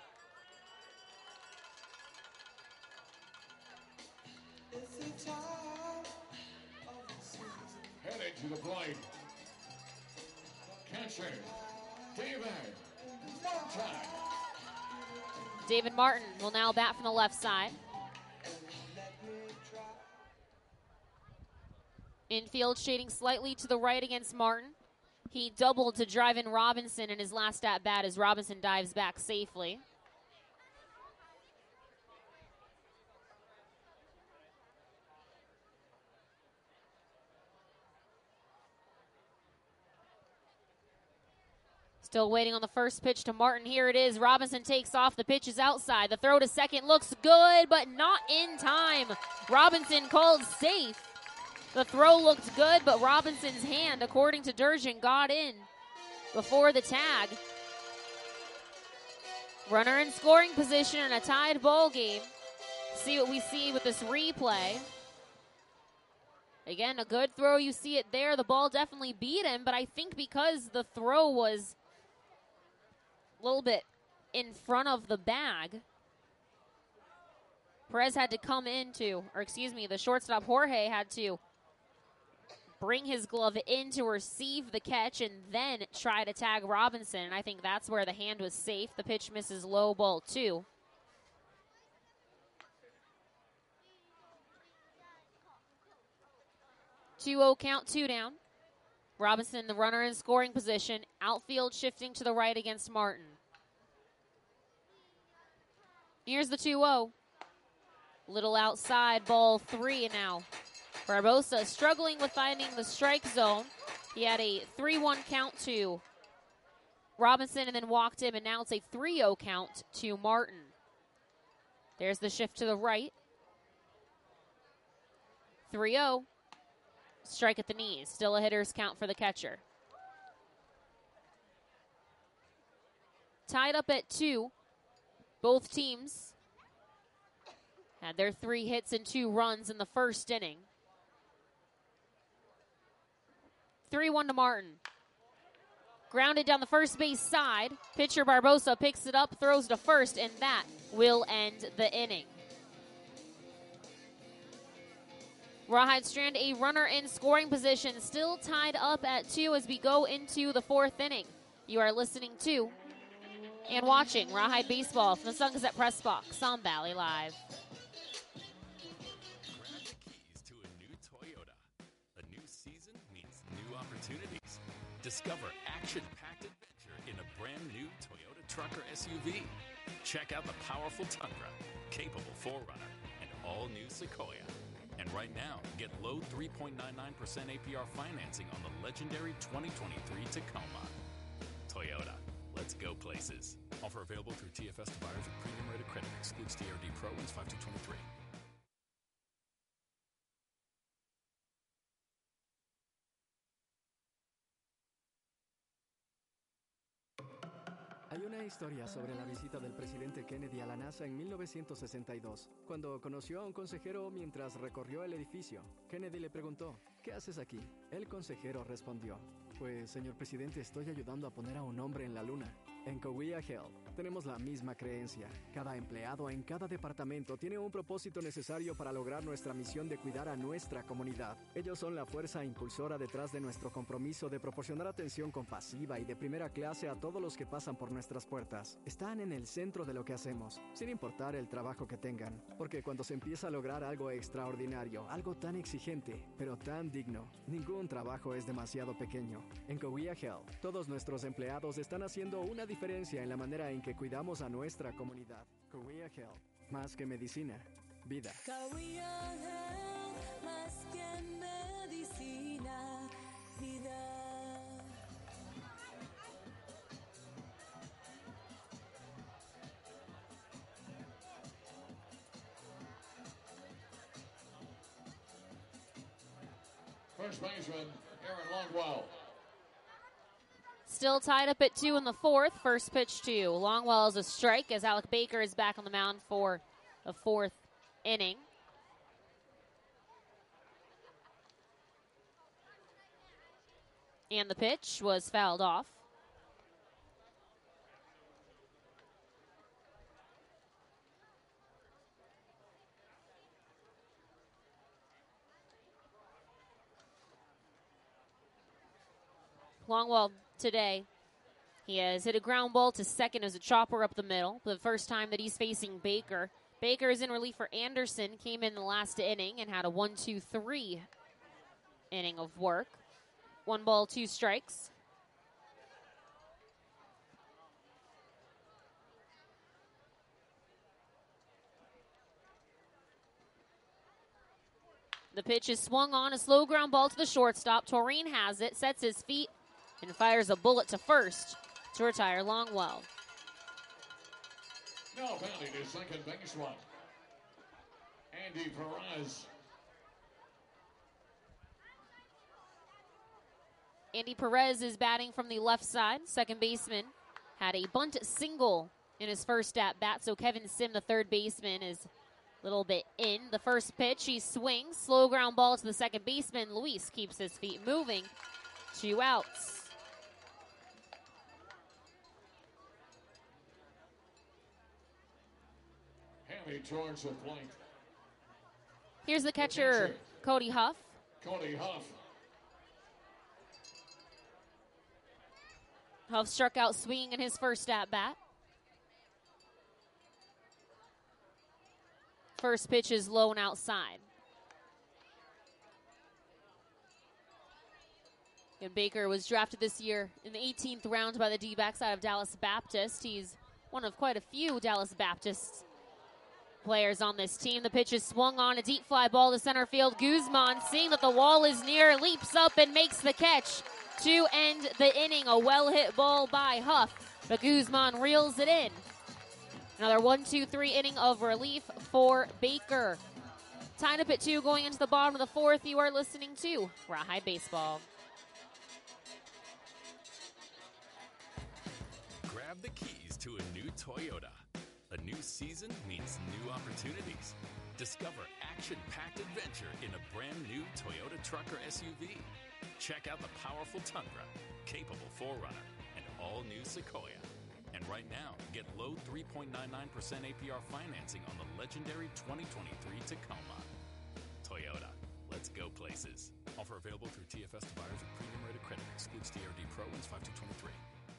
[SPEAKER 1] Heading to the plate. Catcher, David Martin.
[SPEAKER 2] David Martin will now bat from the left side. Infield shading slightly to the right against Martin. He doubled to drive in Robinson in his last at-bat as Robinson dives back safely. Still waiting on the first pitch to Martin. Here it is. Robinson takes off. The pitch is outside. The throw to second looks good, but not in time. Robinson called safe. The throw looked good, but Robinson's hand, according to Durjan, got in before the tag. Runner in scoring position in a tied ball game. See what we see with this replay. Again, a good throw. You see it there. The ball definitely beat him, but I think because the throw was a little bit in front of the bag, Perez had to come into, or excuse me, the shortstop Jorge had to bring his glove in to receive the catch and then try to tag Robinson. And I think that's where the hand was safe. The pitch misses low, ball two. two oh count, two down. Robinson, the runner in scoring position. Outfield shifting to the right against Martin. Here's the two oh. Little outside, ball three now. Barbosa struggling with finding the strike zone. He had a three one count to Robinson and then walked him, and now it's a three oh count to Martin. There's the shift to the right. three oh. Strike at the knees. Still a hitter's count for the catcher. Tied up at two. Both teams had their three hits and two runs in the first inning. three one to Martin. Grounded down the first base side. Pitcher Barbosa picks it up, throws to first, and that will end the inning. Rawhide Strand, a runner in scoring position, still tied up at two as we go into the fourth inning. You are listening to and watching Rawhide Baseball from the Sun Gazette Press Box on Valley Live.
[SPEAKER 14] Grab the keys to a new Toyota. A new season means new opportunities. Discover action-packed adventure in a brand new Toyota truck or S U V. Check out the powerful Tundra, capable four runner, and all-new Sequoia. And right now, get low three point nine nine percent A P R financing on the legendary twenty twenty-three Tacoma. Toyota, let's go places. Offer available through T F S to buyers with premium rated credit. Excludes T R D Pro. Wins five two twenty-three.
[SPEAKER 15] Hay una historia sobre la visita del presidente Kennedy a la NASA en mil novecientos sesenta y dos. Cuando conoció a un consejero mientras recorrió el edificio, Kennedy le preguntó, ¿qué haces aquí? El consejero respondió, pues, señor presidente, estoy ayudando a poner a un hombre en la luna. En Coahuila Health tenemos la misma creencia. Cada empleado en cada departamento tiene un propósito necesario para lograr nuestra misión de cuidar a nuestra comunidad. Ellos son la fuerza impulsora detrás de nuestro compromiso de proporcionar atención compasiva y de primera clase a todos los que pasan por nuestras puertas. Están en el centro de lo que hacemos, sin importar el trabajo que tengan. Porque cuando se empieza a lograr algo extraordinario, algo tan exigente, pero tan digno, ningún trabajo es demasiado pequeño. En Coahuila Health, todos nuestros empleados están haciendo una diferencia en la manera en que cuidamos a nuestra comunidad. Coahuila Health, más que medicina, vida.
[SPEAKER 9] Coahuila Health, más que medicina, vida.
[SPEAKER 1] First baseman, Aaron Longwell.
[SPEAKER 2] Still tied up at two in the fourth. First pitch to Longwell is a strike as Alec Baker is back on the mound for the fourth inning. And the pitch was fouled off. Longwell today, he has hit a ground ball to second as a chopper up the middle. The first time that he's facing Baker. Baker is in relief for Anderson, came in the last inning and had a one two three inning of work. One ball, two strikes. The pitch is swung on, a slow ground ball to the shortstop. Taurine has it, sets his feet, and fires a bullet to first to retire Longwell.
[SPEAKER 1] Now batting to second baseman, Andy Perez.
[SPEAKER 2] Andy Perez is batting from the left side. Second baseman had a bunt single in his first at bat, so Kevin Sim, the third baseman, is a little bit in. The first pitch, he swings, slow ground ball to the second baseman. Luis keeps his feet moving. Two outs.
[SPEAKER 1] Heavy towards the plate.
[SPEAKER 2] Here's the catcher,
[SPEAKER 1] catcher.
[SPEAKER 2] Cody Huff.
[SPEAKER 1] Cody Huff.
[SPEAKER 2] Huff struck out swinging in his first at bat. First pitch is low and outside. And Baker was drafted this year in the eighteenth round by the D-backs out of Dallas Baptist. He's one of quite a few Dallas Baptist players on this team. The pitch is swung on, a deep fly ball to center field. Guzman, seeing that the wall is near, leaps up and makes the catch to end the inning. A well-hit ball by Huff, but Guzman reels it in. Another one two three inning of relief for Baker. Tied up at two going into the bottom of the fourth. You are listening to Rawhide Baseball.
[SPEAKER 14] Grab the keys to a new Toyota. A new season means new opportunities. Discover action-packed adventure in a brand new Toyota truck or S U V. Check out the powerful Tundra, capable four runner, and all-new Sequoia. And right now, get low three point nine nine percent A P R financing on the legendary twenty twenty-three Tacoma. Toyota, let's go places. Offer available through T F S to buyers with premium rated credit. Excludes T R D Pro. Wins five two twenty-three.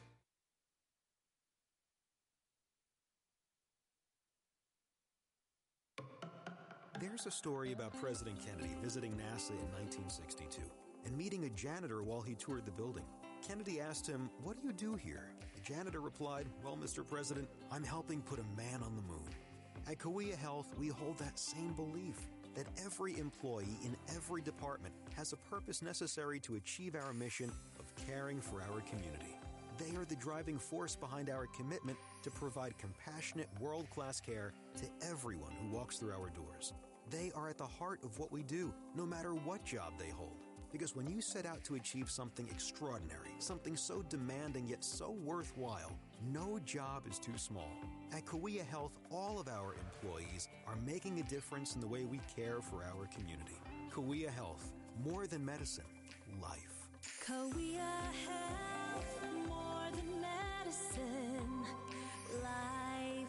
[SPEAKER 16] There's a story about President Kennedy visiting NASA in nineteen sixty-two and meeting a janitor while he toured the building. Kennedy asked him, "What do you do here?" The janitor replied, "Well, Mister President, I'm helping put a man on the moon." At Cahuilla Health, we hold that same belief, that every employee in every department has a purpose necessary to achieve our mission of caring for our community. They are the driving force behind our commitment to provide compassionate, world-class care to everyone who walks through our doors. They are at the heart of what we do, no matter what job they hold. Because when you set out to achieve something extraordinary, something so demanding yet so worthwhile, no job is too small. At Cahuilla Health, all of our employees are making a difference in the way we care for our community. Cahuilla Health, more than medicine, life.
[SPEAKER 9] Cahuilla Health, more than medicine, life.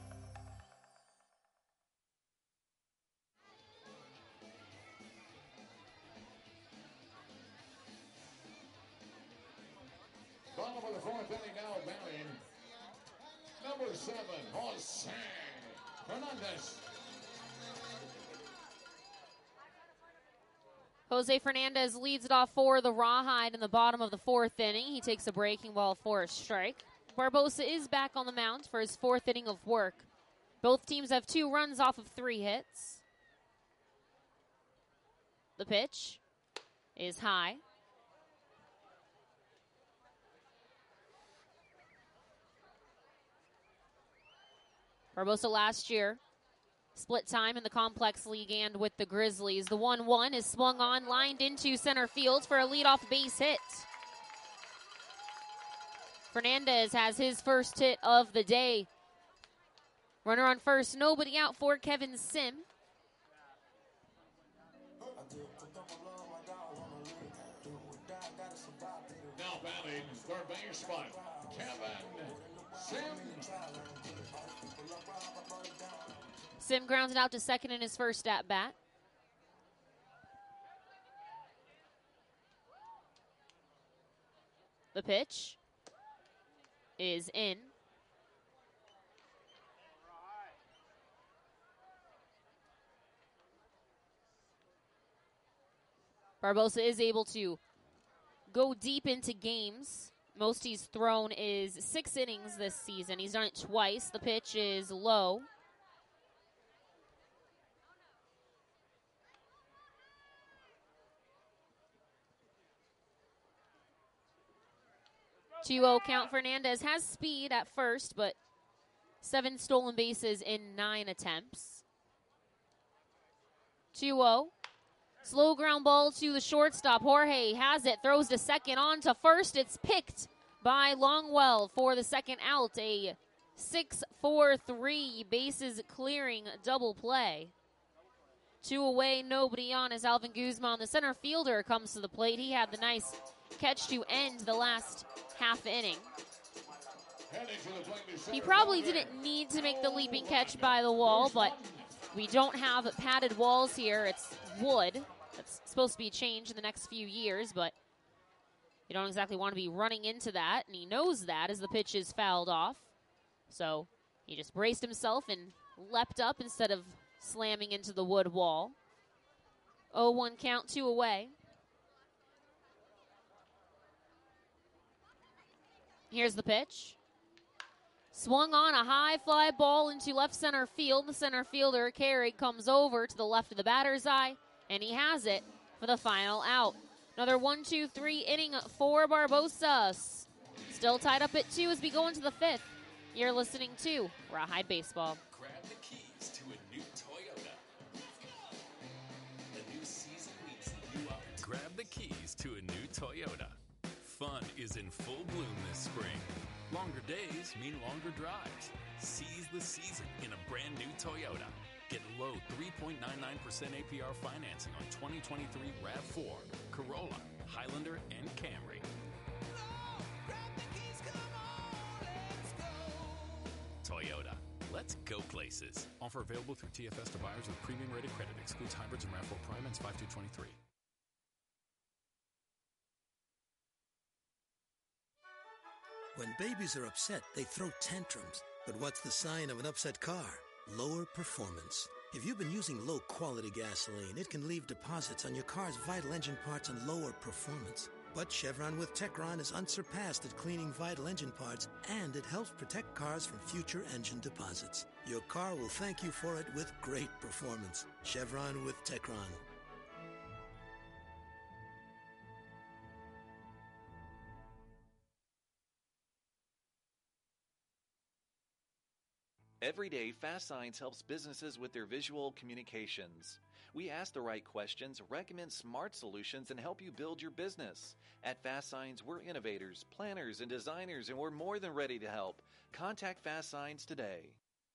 [SPEAKER 1] Bottom of the fourth inning now, batting number seven, Jose Fernandez.
[SPEAKER 2] Jose Fernandez leads it off for the Rawhide in the bottom of the fourth inning. He takes a breaking ball for a strike. Barbosa is back on the mound for his fourth inning of work. Both teams have two runs off of three hits. The pitch is high. Barbosa last year split time in the Complex League and with the Grizzlies. The one one is swung on, lined into center field for a leadoff base hit. Fernandez has his first hit of the day. Runner on first, nobody out for Kevin Sim.
[SPEAKER 1] Now batting third baseman, Kevin Sim.
[SPEAKER 2] Sim grounded out to second in his first at bat. The pitch is in. Barbosa is able to go deep into games. Most he's thrown is six innings this season. He's done it twice. The pitch is low. two oh count. Fernandez has speed at first, but seven stolen bases in nine attempts. two oh. Slow ground ball to the shortstop. Jorge has it, throws to second, on to first. It's picked by Longwell for the second out. A six four three bases clearing double play. Two away, nobody on as Alvin Guzman, the center fielder, comes to the plate. He had the nice catch to end the last half inning. He probably didn't need to make the leaping catch by the wall, but we don't have padded walls here. It's wood. That's supposed to be changed in the next few years, but you don't exactly want to be running into that, and he knows that as the pitch is fouled off. So he just braced himself and leapt up instead of slamming into the wood wall. oh one count, two away. Here's the pitch. Swung on a high fly ball into left center field. The center fielder, Carrig, comes over to the left of the batter's eye, and he has it for the final out. Another one two three inning for Barbosa. Still tied up at two as we go into the fifth. You're listening to Rawhide Baseball.
[SPEAKER 14] Grab the keys to a new Toyota. Grab the keys to a new Toyota. Fun is in full bloom this spring. Longer days mean longer drives. Seize the season in a brand new Toyota. Get low three point nine nine percent A P R financing on twenty twenty-three RAV four, Corolla, Highlander, and Camry. Toyota. Let's go places. Offer available through T F S to buyers with premium rated credit. Excludes hybrids and RAV four Prime and five two twenty-three.
[SPEAKER 6] When babies are upset, they throw tantrums. But what's the sign of an upset car? Lower performance. If you've been using low-quality gasoline, it can leave deposits on your car's vital engine parts and lower performance. But Chevron with Techron is unsurpassed at cleaning vital engine parts, and it helps protect cars from future engine deposits. Your car will thank you for it with great performance. Chevron with Techron.
[SPEAKER 17] Every day, Fast Signs helps businesses with their visual communications. We ask the right questions, recommend smart solutions, and help you build your business. At Fast Signs, we're innovators, planners, and designers, and we're more than ready to help. Contact Fast Signs today.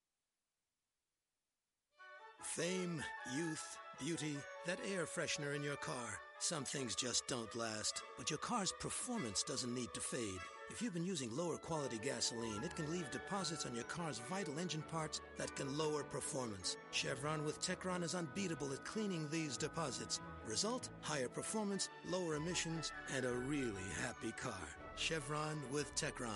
[SPEAKER 6] Fame, youth, beauty, that air freshener in your car. Some things just don't last, but your car's performance doesn't need to fade. If you've been using lower quality gasoline, it can leave deposits on your car's vital engine parts that can lower performance. Chevron with Techron is unbeatable at cleaning these deposits. Result, higher performance, lower emissions, and a really happy car. Chevron with Techron.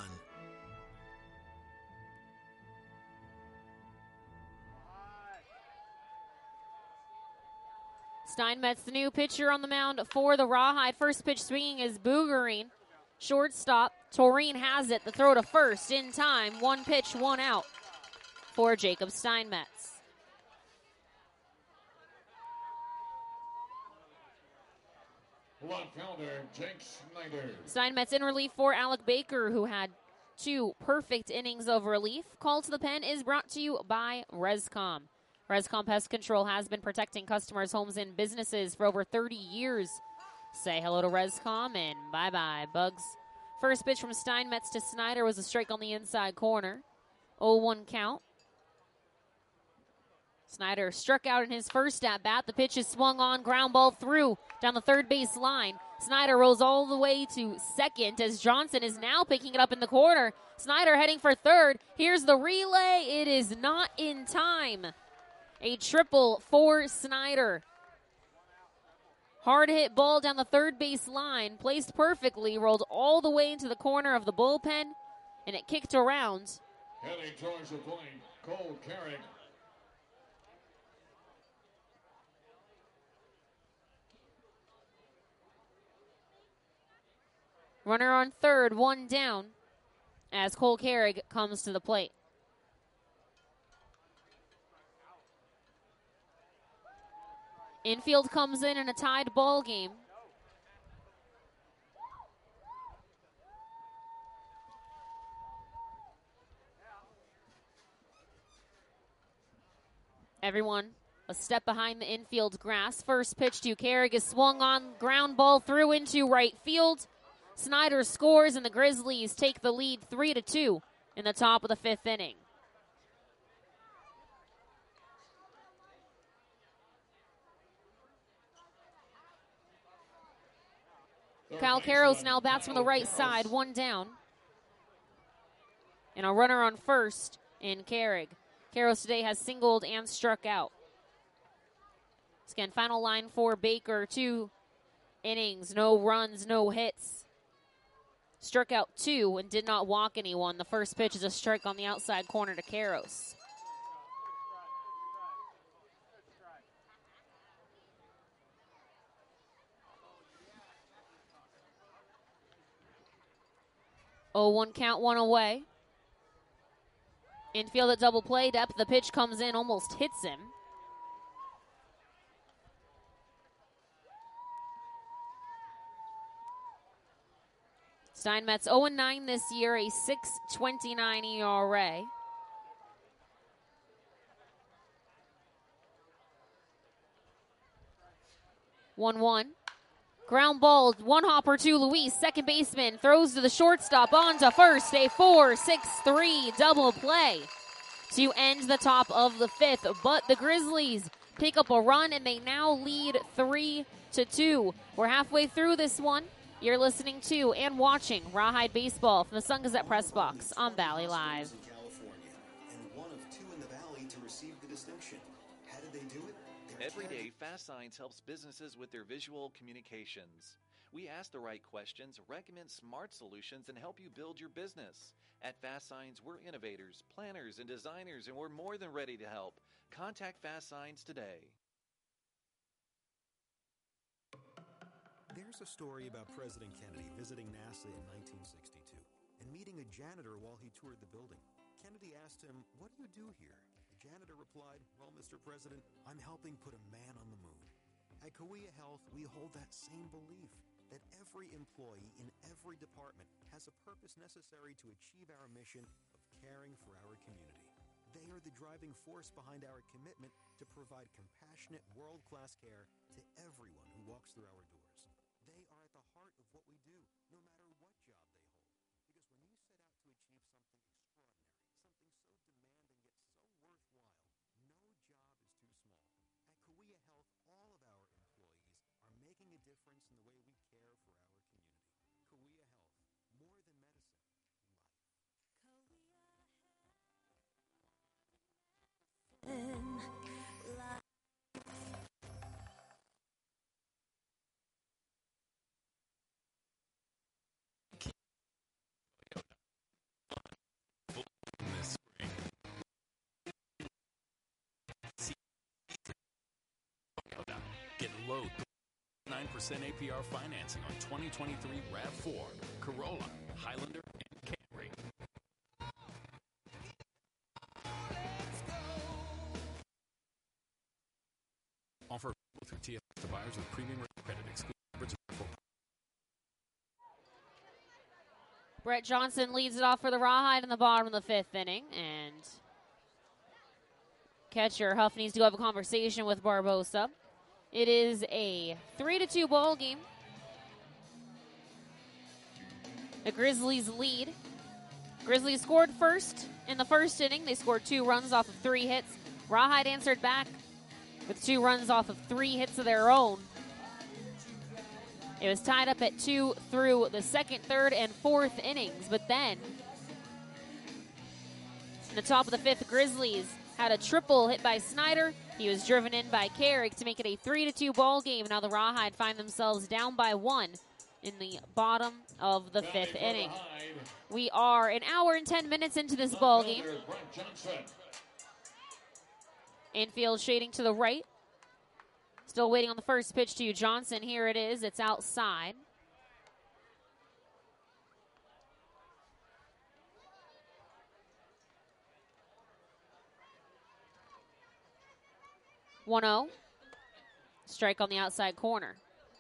[SPEAKER 2] Steinmetz, the new pitcher on the mound for the Rawhide. First pitch swinging is Boogerine. Shortstop, Taurine has it. The throw to first in time. One pitch, one out for Jacob Steinmetz.
[SPEAKER 1] Left fielder, Jake Snyder.
[SPEAKER 2] Steinmetz in relief for Alec Baker, who had two perfect innings of relief. Call to the pen is brought to you by Rescom. Rescom Pest Control has been protecting customers' homes and businesses for over thirty years. Say hello to Rescom and bye-bye, bugs. First pitch from Steinmetz to Snyder was a strike on the inside corner. oh one count. Snyder struck out in his first at-bat. The pitch is swung on, ground ball through down the third base line. Snyder rolls all the way to second as Johnson is now picking it up in the corner. Snyder heading for third. Here's the relay. It is not in time. A triple for Snyder. Hard hit ball down the third base line, placed perfectly, rolled all the way into the corner of the bullpen, and it kicked around.
[SPEAKER 1] Heading towards the plate, Cole Carrick.
[SPEAKER 2] Runner on third, one down, as Cole Carrig comes to the plate. Infield comes in in a tied ball game. Everyone a step behind the infield grass. First pitch to Carrig is swung on, ground ball through into right field. Snyder scores and the Grizzlies take the lead three to two in the top of the fifth inning. Kyle Carroll's now bats from the right side, one down. And a runner on first in Carrig. Carros today has singled and struck out. Again, final line for Baker, two innings, no runs, no hits. Struck out two and did not walk anyone. The first pitch is a strike on the outside corner to Carros. oh one count, one away. Infield at double play depth. The pitch comes in, almost hits him. Steinmetz oh and nine this year, a six twenty-nine E R A. one one. Ground ball, one hopper to Luis, second baseman, throws to the shortstop, on to first, a four six three double play to end the top of the fifth. But the Grizzlies pick up a run, and they now lead three to two. We're halfway through this one. You're listening to and watching Rawhide Baseball from the Sun Gazette Press Box on Valley Live.
[SPEAKER 18] California, and one of two in the Valley to receive the distinction. How did they do it?
[SPEAKER 17] Every day, Fast Signs helps businesses with their visual communications. We ask the right questions, recommend smart solutions, and help you build your business. At Fast Signs, we're innovators, planners, and designers, and we're more than ready to help. Contact Fast Signs today.
[SPEAKER 16] There's a story about President Kennedy visiting NASA in nineteen sixty-two and meeting a janitor while he toured the building. Kennedy asked him, "What do you do here?" The janitor replied, "Well, Mister President, I'm helping put a man on the moon." At Kauai Health, we hold that same belief, that every employee in every department has a purpose necessary to achieve our mission of caring for our community. They are the driving force behind our commitment to provide compassionate, world-class care to everyone who walks through our doors. They are at the heart of what we do, no matter what job they hold. Because when you set out to achieve something extraordinary, something so demanding yet so worthwhile, no job is too small. At Kauai Health, all of our employees are making a difference in the way we care for our community. Kauai Health, more than medicine,
[SPEAKER 9] life.
[SPEAKER 14] This spring. Toyota. Get low nine percent A P R financing on twenty twenty-three RAV four, Corolla, Highlander, and Camry. Offer through T F to buyers with premium credit exclusive.
[SPEAKER 2] Brett Johnson leads it off for the Rawhide in the bottom of the fifth inning, and catcher Huff needs to have a conversation with Barbosa. It is a three to two ball game. The Grizzlies lead. Grizzlies scored first in the first inning. They scored two runs off of three hits. Rawhide answered back with two runs off of three hits of their own. It was tied up at two through the second, third, and fourth innings. But then, in the top of the fifth, Grizzlies had a triple hit by Snyder. He was driven in by Carrick to make it a three to two ball game. Now the Rawhide find themselves down by one in the bottom of the fifth inning. We are an hour and ten minutes into this ball game. Infield shading to the right. Still waiting on the first pitch to Johnson. Here it is. It's outside. one oh. Strike on the outside corner.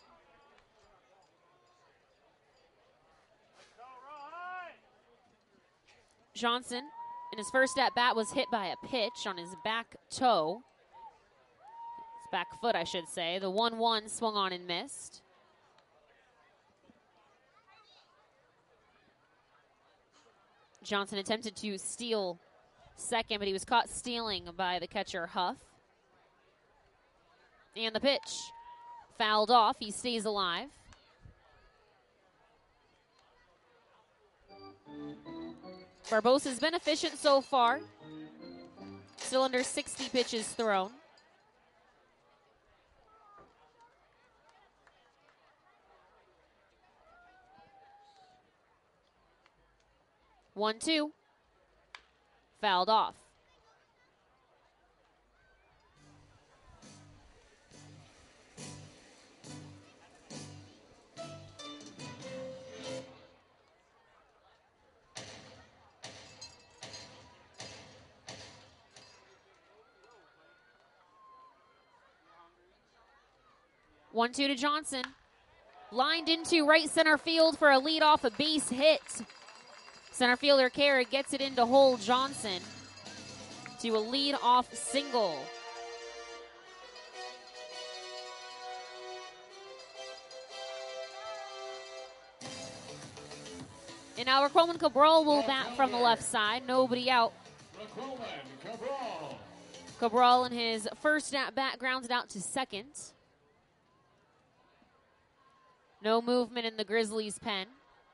[SPEAKER 2] Johnson, in his first at-bat, was hit by a pitch on his back toe. His back foot, I should say. The one one swung on and missed. Johnson attempted to steal second, but he was caught stealing by the catcher, Huff. And the pitch fouled off. He stays alive. Barbosa's been efficient so far. Still under sixty pitches thrown. one two. Fouled off. one two to Johnson. Lined into right center field for a leadoff, a base hit. Center fielder Carrick gets it into hole Johnson to a leadoff single. And now Raquelman Cabral will bat from the left side. Nobody out.
[SPEAKER 1] Raquelman Cabral.
[SPEAKER 2] Cabral in his first at bat grounds it out to second. No movement in the Grizzlies' pen.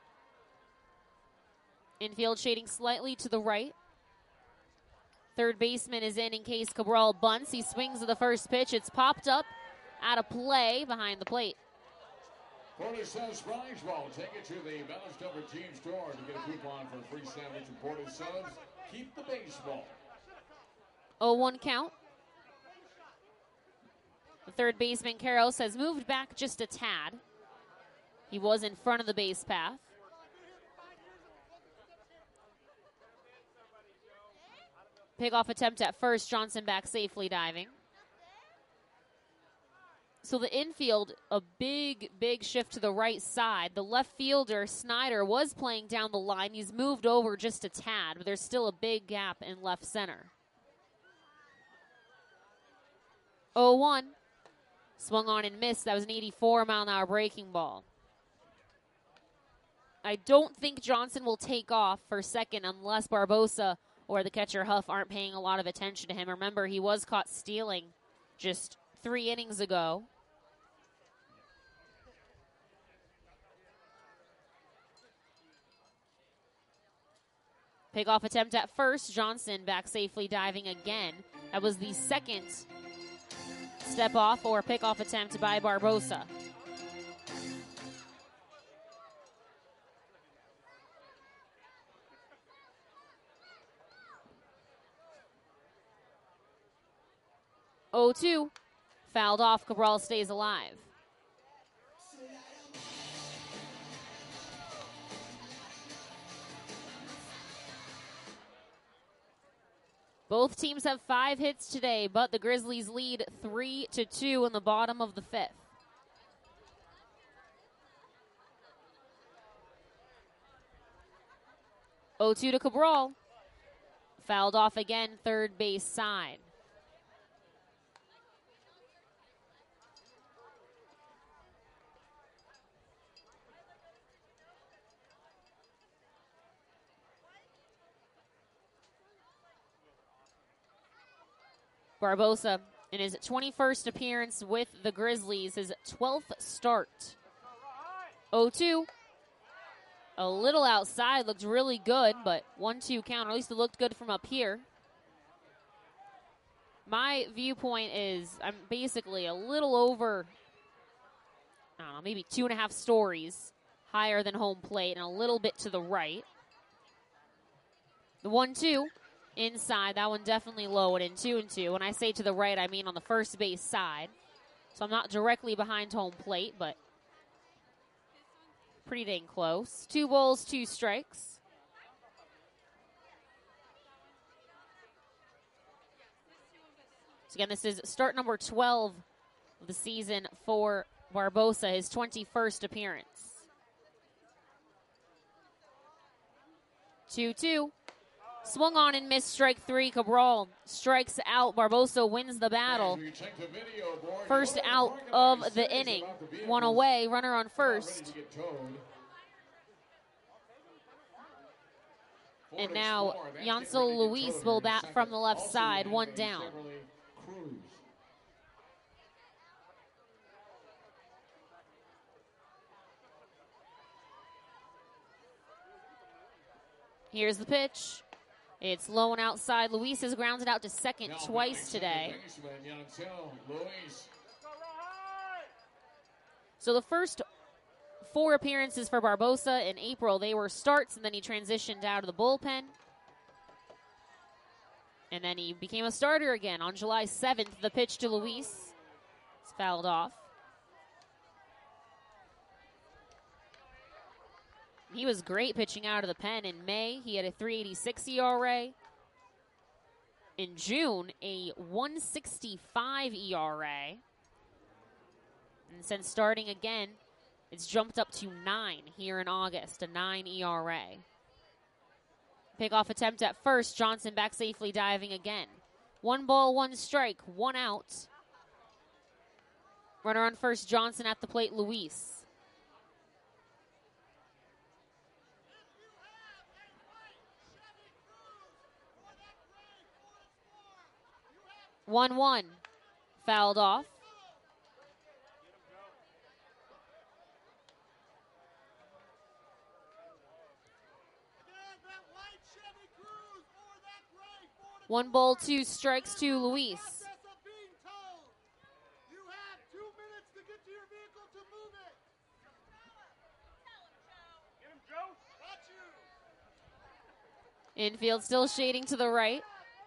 [SPEAKER 2] Infield shading slightly to the right. Third baseman is in in case Cabral bunts. He swings at the first pitch. It's popped up out of play behind the plate.
[SPEAKER 1] Portis Subs Prize Ball. Take it to the Balance Cover Team store to get a coupon for a free sandwich from Portis Subs. Keep the baseball.
[SPEAKER 2] oh one count. The third baseman, Karros, has moved back just a tad. He was in front of the base path. Pickoff attempt at first. Johnson back safely diving. So the infield, a big, big shift to the right side. The left fielder, Snyder, was playing down the line. He's moved over just a tad, but there's still a big gap in left center. oh one. Swung on and missed. That was an eighty-four mile an hour breaking ball. I don't think Johnson will take off for second unless Barbosa or the catcher Huff aren't paying a lot of attention to him. Remember, he was caught stealing just three innings ago. Pickoff attempt at first. Johnson back safely diving again. That was the second step off or pickoff attempt by Barbosa. oh two. Fouled off. Cabral stays alive. Both teams have five hits today, but the Grizzlies lead three to two in the bottom of the fifth. oh two to Cabral. Fouled off again, third base side. Barbosa in his twenty-first appearance with the Grizzlies, his twelfth start. oh two. A little outside, looked really good, but one two count, or at least it looked good from up here. My viewpoint is I'm basically a little over, I don't know, maybe two and a half stories higher than home plate and a little bit to the right. The one two. Inside, that one definitely low and in two and two. When I say to the right, I mean on the first base side. So I'm not directly behind home plate, but pretty dang close. Two balls, two strikes. So again, this is start number twelve of the season for Barbosa, his twenty-first appearance. two two. Swung on and missed, strike three. Cabral strikes out. Barbosa wins the battle. First out of the inning. One away, runner on first. And now Yancel Luis will bat from the left side, one down. Here's the pitch. It's low and outside. Luis has grounded out to second twice today. So the first four appearances for Barbosa in April, they were starts, and then he transitioned out of the bullpen. And then he became a starter again on July seventh. The pitch to Luis is fouled off. He was great pitching out of the pen. In May, he had a three eighty-six E R A. In June, a one sixty-five E R A. And since starting again, it's jumped up to nine here in August, a nine E R A. Pickoff attempt at first. Johnson back safely diving again. One ball, one strike, one out. Runner on first, Johnson at the plate, Luis. one one. Fouled off. One ball, two strikes to Luis. Infield still shading to the right.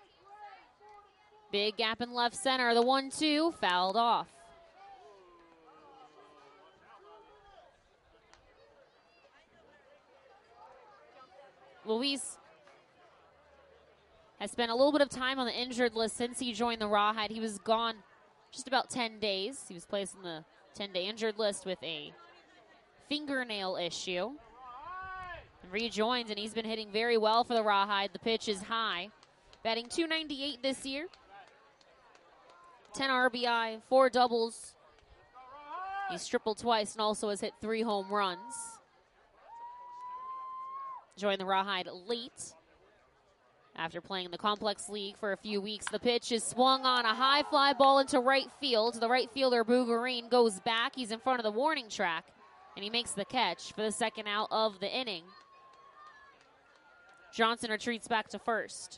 [SPEAKER 2] Big gap in left center. The one two fouled off. Luis has spent a little bit of time on the injured list since he joined the Rawhide. He was gone just about ten days. He was placed on the ten-day injured list with a fingernail issue. Rejoins, and he's been hitting very well for the Rawhide. The pitch is high. Batting two ninety-eight this year. ten R B I, four doubles. He's tripled twice and also has hit three home runs. Joined the Rawhide late after playing in the Complex League for a few weeks. The pitch is swung on, a high fly ball into right field. The right fielder, Bougarine, goes back. He's in front of the warning track, and he makes the catch for the second out of the inning. Johnson retreats back to first.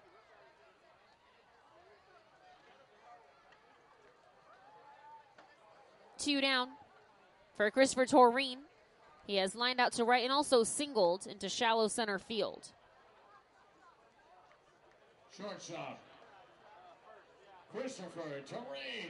[SPEAKER 2] Two down for Christopher Torreen. He has lined out to right and also singled into shallow center field.
[SPEAKER 1] Shortstop, Christopher Torreen.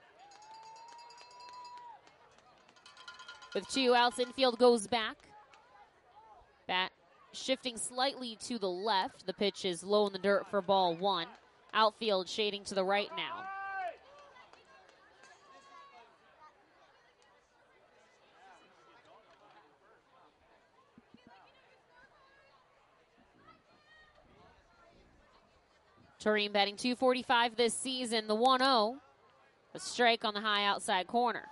[SPEAKER 2] With two outs, infield goes back. Bat shifting slightly to the left. The pitch is low in the dirt for ball one. Outfield shading to the right now. Torreen batting two forty-five this season. The one oh. A strike on the high outside corner.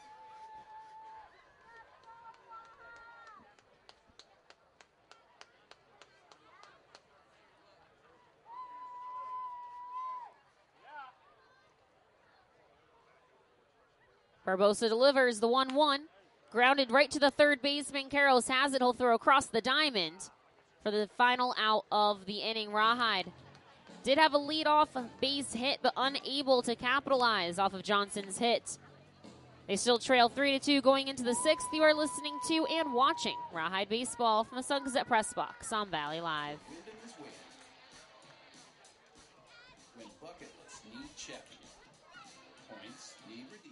[SPEAKER 2] Barbosa delivers the one one. Grounded right to the third baseman. Karros has it. He'll throw across the diamond for the final out of the inning. Rawhide did have a leadoff base hit, but unable to capitalize off of Johnson's hit. They still trail three to two going into the sixth. You are listening to and watching Rawhide Baseball from the Sun Gazette Press Box on Valley Live.
[SPEAKER 19] When bucket lists need checking, points need redeeming.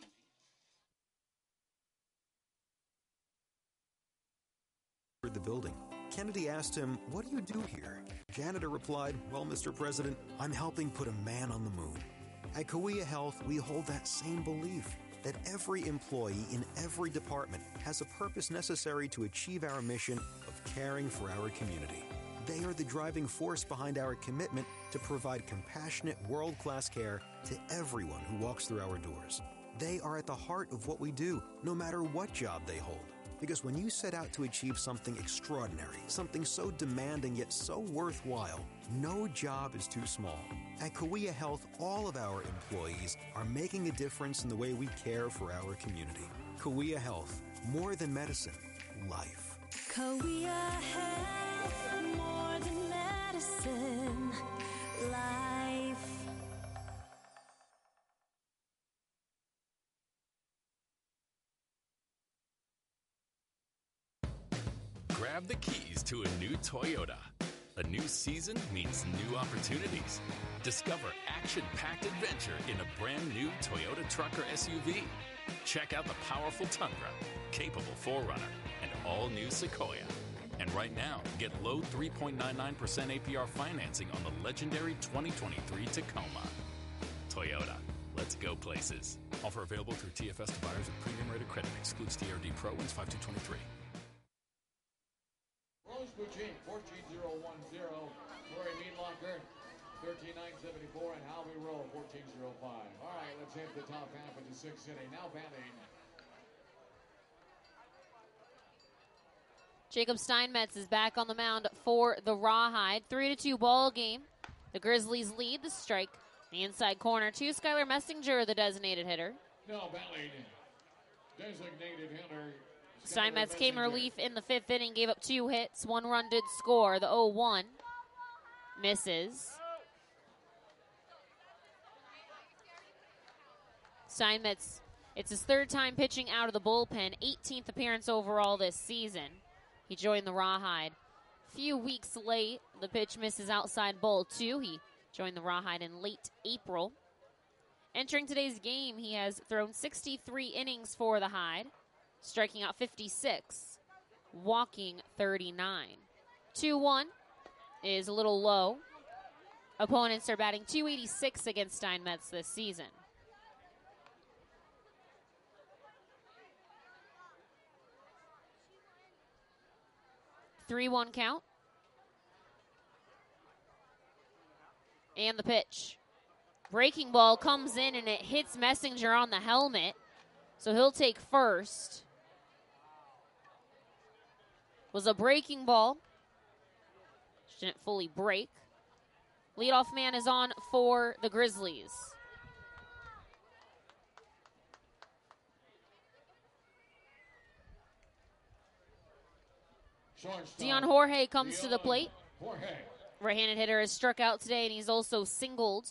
[SPEAKER 16] The building. Kennedy asked him, "What do you do here?" Janitor replied, "Well, Mister President, I'm helping put a man on the moon." At Cahuilla Health, we hold that same belief, that every employee in every department has a purpose necessary to achieve our mission of caring for our community. They are the driving force behind our commitment to provide compassionate, world-class care to everyone who walks through our doors. They are at the heart of what we do, no matter what job they hold. Because when you set out to achieve something extraordinary, something so demanding yet so worthwhile, no job is too small. At Cahuilla Health, all of our employees are making a difference in the way we care for our community. Cahuilla Health, more than medicine, life.
[SPEAKER 9] Cahuilla Health, more than medicine, life.
[SPEAKER 14] Grab the keys to a new Toyota. A new season means new opportunities. Discover action-packed adventure in a brand new Toyota truck or S U V. Check out the powerful Tundra, capable four runner, and all-new Sequoia. And right now, get low three point nine nine percent A P R financing on the legendary twenty twenty-three Tacoma. Toyota, let's go places. Offer available through T F S to buyers with premium rated credit. Excludes T R D Pro. Wins five two twenty-three.
[SPEAKER 1] Rose Boutique, fourteen oh ten. Corey Meatlocker, thirteen nine seventy-four. And Halvey Rowe, fourteen oh five. All right, let's hit the top half of the sixth inning. Now batting.
[SPEAKER 2] Jacob Steinmetz is back on the mound for the Rawhide. three to two ball game. The Grizzlies lead. The strike The inside corner to Skylar Messinger, the designated hitter.
[SPEAKER 1] No, Valley designated hitter.
[SPEAKER 2] Steinmetz came relief in the fifth inning, gave up two hits. One run did score. The oh one misses. Steinmetz, it's his third time pitching out of the bullpen, eighteenth appearance overall this season. He joined the Rawhide a few weeks late. The pitch misses outside ball two. He joined the Rawhide in late April. Entering today's game, he has thrown sixty-three innings for the Hide, striking out fifty-six, walking thirty-nine. two one is a little low. Opponents are batting two eighty-six against Steinmetz this season. three one count. And the pitch. Breaking ball comes in and it hits Messinger on the helmet. So he'll take first. Was a breaking ball. Didn't fully break. Leadoff man is on for the Grizzlies. Dion Jorge comes to the plate. Right-handed hitter has struck out today, and he's also singled.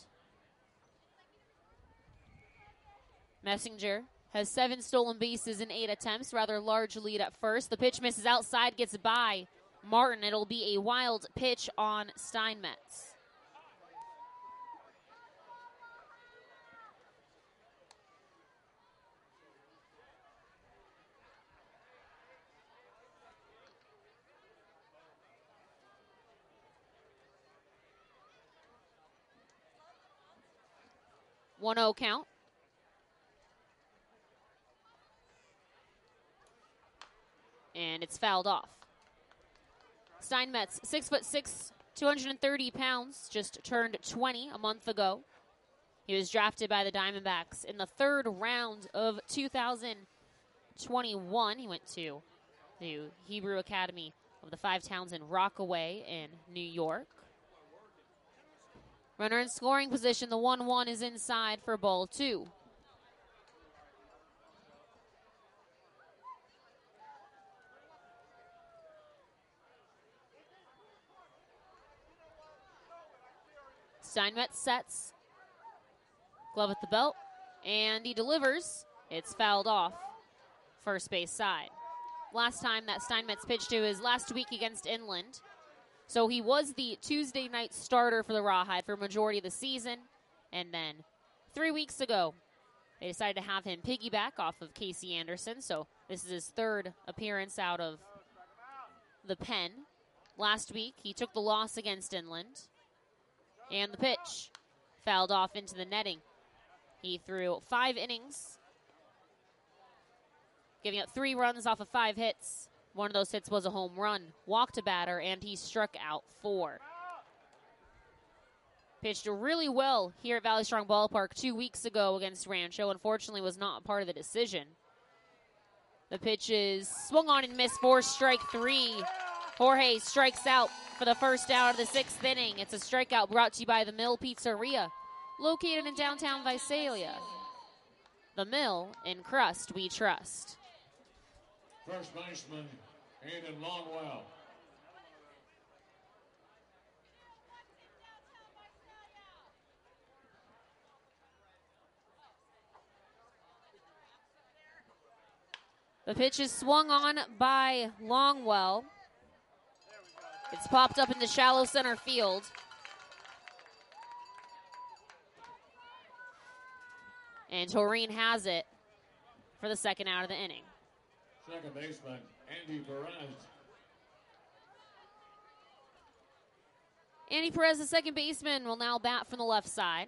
[SPEAKER 2] Messinger has seven stolen bases in eight attempts, rather large lead at first. The pitch misses outside, gets by Martin. It'll be a wild pitch on Steinmetz. one oh count. And it's fouled off. Steinmetz, six foot six, two hundred thirty pounds, just turned twenty a month ago. He was drafted by the Diamondbacks in the third round of two thousand twenty-one. He went to the Hebrew Academy of the Five Towns in Rockaway in New York. Runner in scoring position. The one one is inside for ball two. Steinmetz sets. Glove at the belt. And he delivers. It's fouled off. First base side. Last time that Steinmetz pitched to his last week against Inland. So he was the Tuesday night starter for the Rawhide for a majority of the season. And then three weeks ago, they decided to have him piggyback off of Casey Anderson. So this is his third appearance out of the pen. Last week, he took the loss against Inland. And the pitch fouled off into the netting. He threw five innings, giving up three runs off of five hits. One of those hits was a home run. Walked a batter, and he struck out four. Pitched really well here at Valley Strong Ballpark two weeks ago against Rancho. Unfortunately, was not a part of the decision. The pitch is swung on and missed for strike three. Jorge strikes out for the first out of the sixth inning. It's a strikeout brought to you by The Mill Pizzeria, located in downtown Visalia. The Mill, in crust we trust.
[SPEAKER 1] First baseman, Aiden Longwell.
[SPEAKER 2] The pitch is swung on by Longwell. It's popped up into shallow center field. And Taurine has it for the second out of the inning.
[SPEAKER 1] Second baseman, Andy Perez.
[SPEAKER 2] Andy Perez, the second baseman, will now bat from the left side.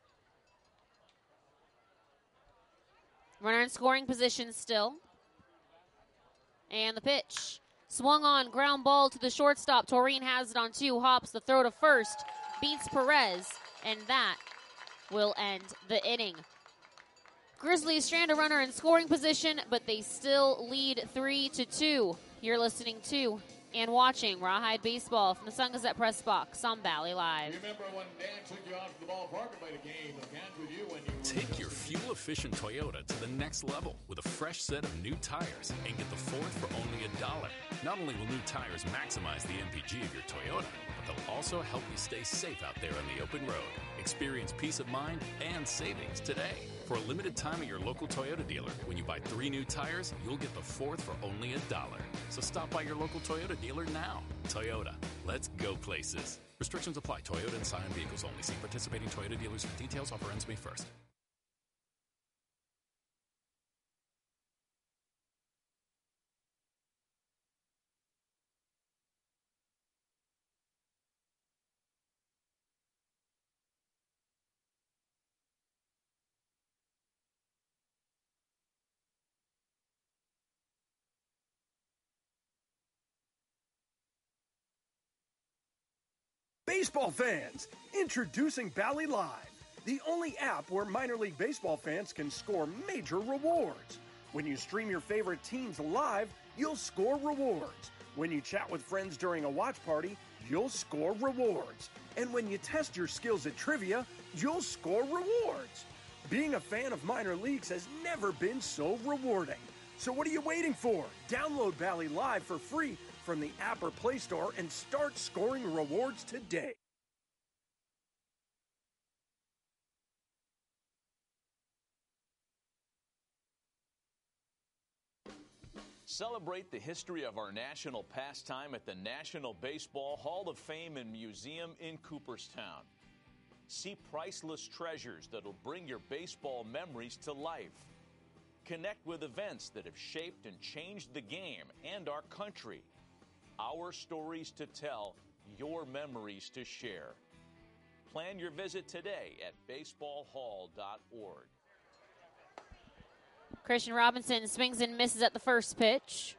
[SPEAKER 2] Runner in scoring position still. And the pitch. Swung on, ground ball to the shortstop. Taurine has it on two hops. The throw to first beats Perez, and that will end the inning. Grizzlies strand a runner in scoring position, but they still lead three to two. You're listening to and watching Rawhide Baseball from the Sun Gazette Press Box on Valley Live.
[SPEAKER 1] Remember when Dan took you out to the ballpark and played a game of cans with you when you
[SPEAKER 14] Take your fuel-efficient Toyota to the next level with a fresh set of new tires and get the fourth for only a dollar. Not only will new tires maximize the M P G of your Toyota, but they'll also help you stay safe out there on the open road. Experience peace of mind and savings today. For a limited time at your local Toyota dealer, when you buy three new tires, you'll get the fourth for only a dollar. So stop by your local Toyota dealer now. Toyota, let's go places. Restrictions apply. Toyota and Scion vehicles only. See participating Toyota dealers for details. Offer ends May first.
[SPEAKER 13] Baseball fans, introducing Bally Live, the only app where minor league baseball fans can score major rewards. When you stream your favorite teams live, you'll score rewards. When you chat with friends during a watch party, you'll score rewards. And when you test your skills at trivia, you'll score rewards. Being a fan of minor leagues has never been so rewarding. So what are you waiting for? Download Bally Live for free from the app or Play Store and start scoring rewards today.
[SPEAKER 12] Celebrate the history of our national pastime at the National Baseball Hall of Fame and Museum in Cooperstown. See priceless treasures that'll bring your baseball memories to life. Connect with events that have shaped and changed the game and our country. Our stories to tell, your memories to share. Plan your visit today at baseball hall dot org.
[SPEAKER 2] Christian Robinson swings and misses at the first pitch.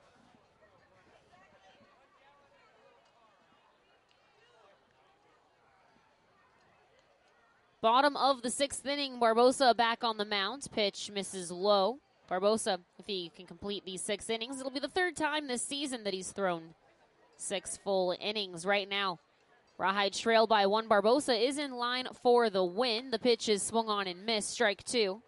[SPEAKER 2] Bottom of the sixth inning, Barbosa back on the mound. Pitch misses low. Barbosa, if he can complete these six innings, it'll be the third time this season that he's thrown six full innings right now. Rawhide trailed by one. Barbosa is in line for the win. The pitch is swung on and missed. Strike two.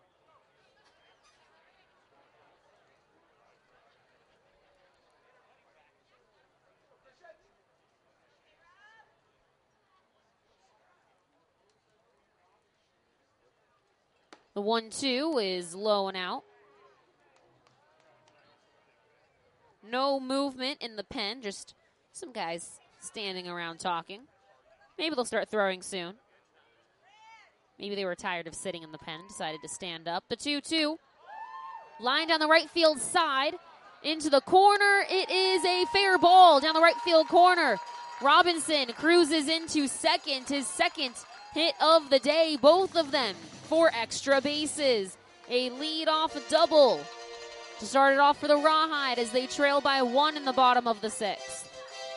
[SPEAKER 2] The one two is low and out. No movement in the pen, just some guys standing around talking. Maybe they'll start throwing soon. Maybe they were tired of sitting in the pen, decided to stand up. The two two, line down the right field side, into the corner. It is a fair ball down the right field corner. Robinson cruises into second, his second hit of the day, both of them for extra bases. A lead-off double to start it off for the Rawhide as they trail by one in the bottom of the sixth.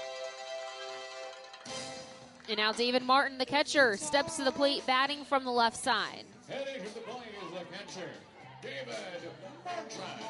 [SPEAKER 2] And now David Martin, the catcher, steps to the plate, batting from the left side.
[SPEAKER 1] Heading to the plate is the catcher, David Martin.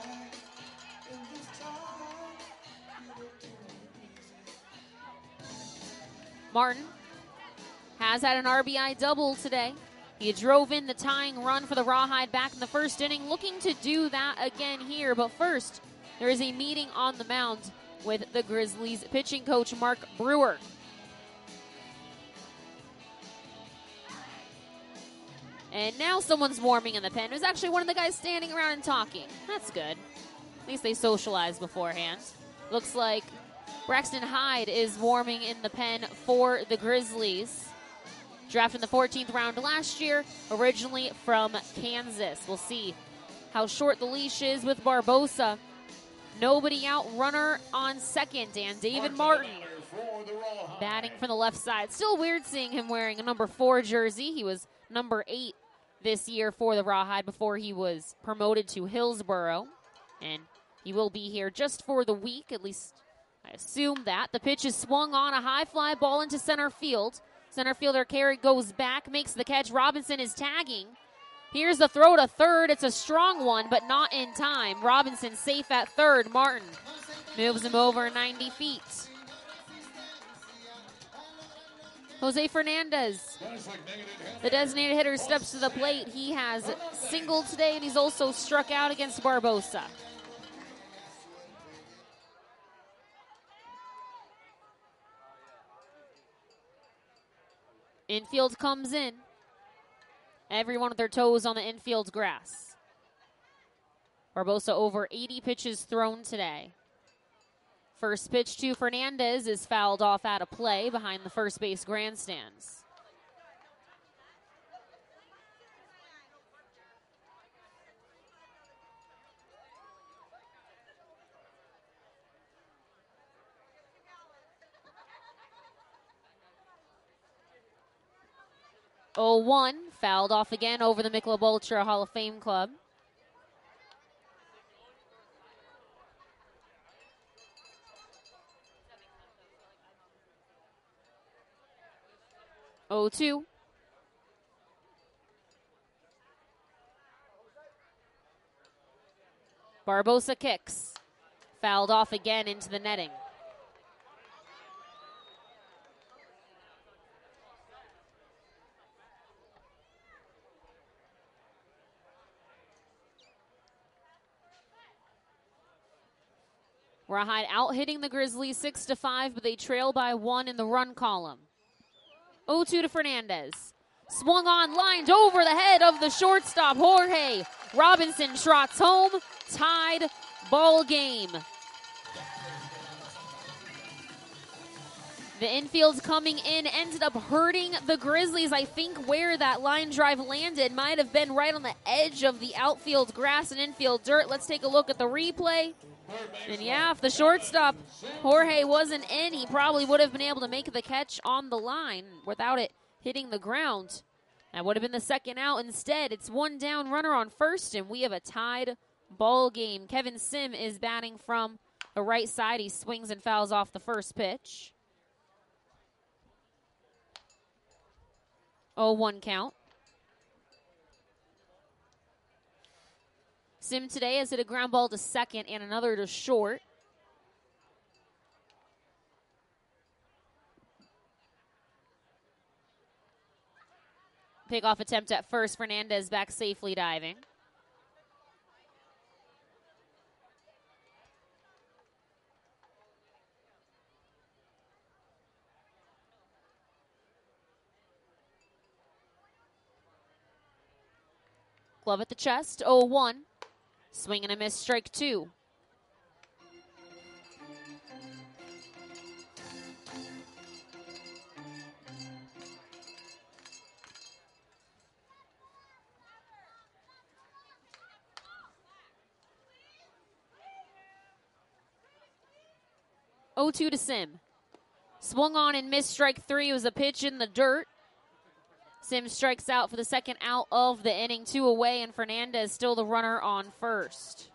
[SPEAKER 2] Martin has had an R B I double today. He drove in the tying run for the Rawhide back in the first inning, looking to do that again here. But first, there is a meeting on the mound with the Grizzlies pitching coach Mark Brewer. And now someone's warming in the pen. It was actually one of the guys standing around and talking. That's good. At least they socialized beforehand. Looks like Braxton Hyde is warming in the pen for the Grizzlies. Drafted in the fourteenth round last year, originally from Kansas. We'll see how short the leash is with Barbosa. Nobody out, runner on second, and David Martin batting from the left side. Still weird seeing him wearing a number four jersey. He was number eight this year for the Rawhide before he was promoted to Hillsboro. And he will be here just for the week, at least I assume that. The pitch is swung on, a high fly ball into center field. Center fielder Carey goes back, makes the catch. Robinson is tagging. Here's the throw to third. It's a strong one, but not in time. Robinson safe at third. Martin Moves him over ninety feet. Jose Fernandez, the designated hitter, steps to the plate. He has singled today, and he's also struck out against Barbosa. Infield comes in. Everyone with their toes on the infield's grass. Barbosa over eighty pitches thrown today. First pitch to Fernandez is fouled off out of play behind the first base grandstands. oh one, fouled off again over the Michelob Ultra Hall of Fame Club. oh two. Barbosa kicks. Fouled off again into the netting. Rawhide out hitting the Grizzlies six to five, but they trail by one in the run column. oh two to Fernandez. Swung on, lined over the head of the shortstop, Jorge. Robinson trots home, tied ball game. The infield's coming in, ended up hurting the Grizzlies. I think where that line drive landed might have been right on the edge of the outfield grass and infield dirt. Let's take a look at the replay. And yeah, if the shortstop, Jorge, wasn't in, he probably would have been able to make the catch on the line without it hitting the ground. That would have been the second out. Instead, it's one down, runner on first, and we have a tied ball game. Kevin Sim is batting from the right side. He swings and fouls off the first pitch. oh one count. Sim today has hit a ground ball to second and another to short. Pickoff attempt at first. Fernandez back safely diving. Glove at the chest, oh one. Swing and a miss, strike two. oh two to Sim. Swung on and missed, strike three. It was a pitch in the dirt. Sim strikes out for the second out of the inning, two away, and Fernandez still the runner on first.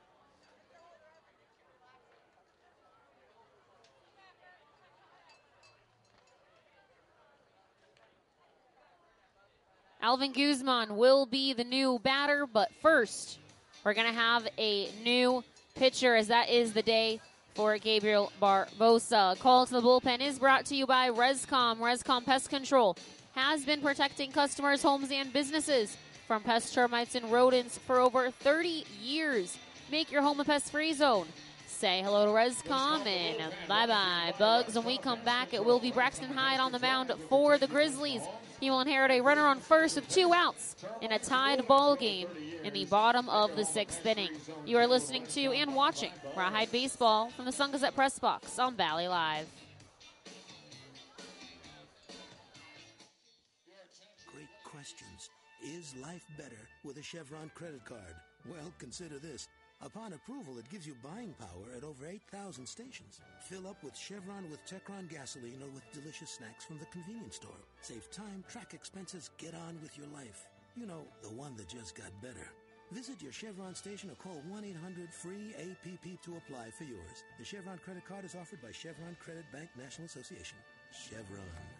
[SPEAKER 2] Alvin Guzman will be the new batter, but first, we're going to have a new pitcher, as that is the day for Gabriel Barbosa. Call to the bullpen is brought to you by Rescom. Rescom Pest Control has been protecting customers' homes and businesses from pest, termites, and rodents for over thirty years. Make your home a pest-free zone. Say hello to Rescom and bye-bye, Bugs. When we come back, it will be Braxton Hyde on the mound for the Grizzlies. He will inherit a runner on first with two outs in a tied ball game in the bottom of the sixth inning. You are listening to and watching Rawhide Baseball from the Sun Gazette Press Box on Valley Live.
[SPEAKER 6] Great questions. Is life better with a Chevron credit card? Well, consider this. Upon approval, it gives you buying power at over eight thousand stations. Fill up with Chevron with Techron gasoline or with delicious snacks from the convenience store. Save time, track expenses, get on with your life. You know, the one that just got better. Visit your Chevron station or call one eight hundred free A P P to apply for yours. The Chevron credit card is offered by Chevron Credit Bank National Association. Chevron.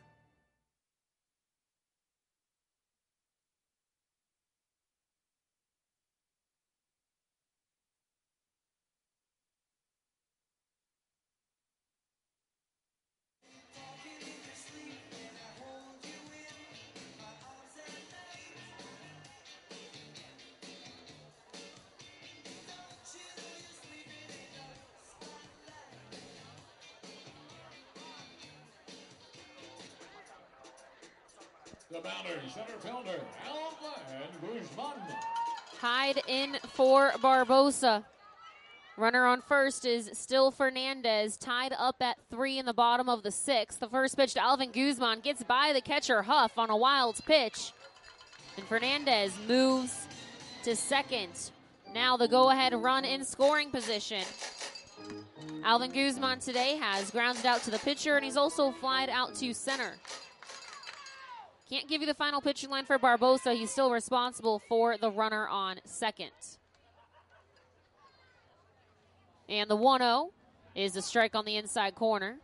[SPEAKER 1] The batter, center fielder, Alvin Guzman.
[SPEAKER 2] Hyde in for Barbosa. Runner on first is still Fernandez, tied up at three in the bottom of the sixth. The first pitch to Alvin Guzman gets by the catcher Huff on a wild pitch. And Fernandez moves to second. Now the go-ahead run in scoring position. Alvin Guzman today has grounded out to the pitcher, and he's also flied out to center. Can't give you the final pitching line for Barbosa. He's still responsible for the runner on second. And the one oh is a strike on the inside corner.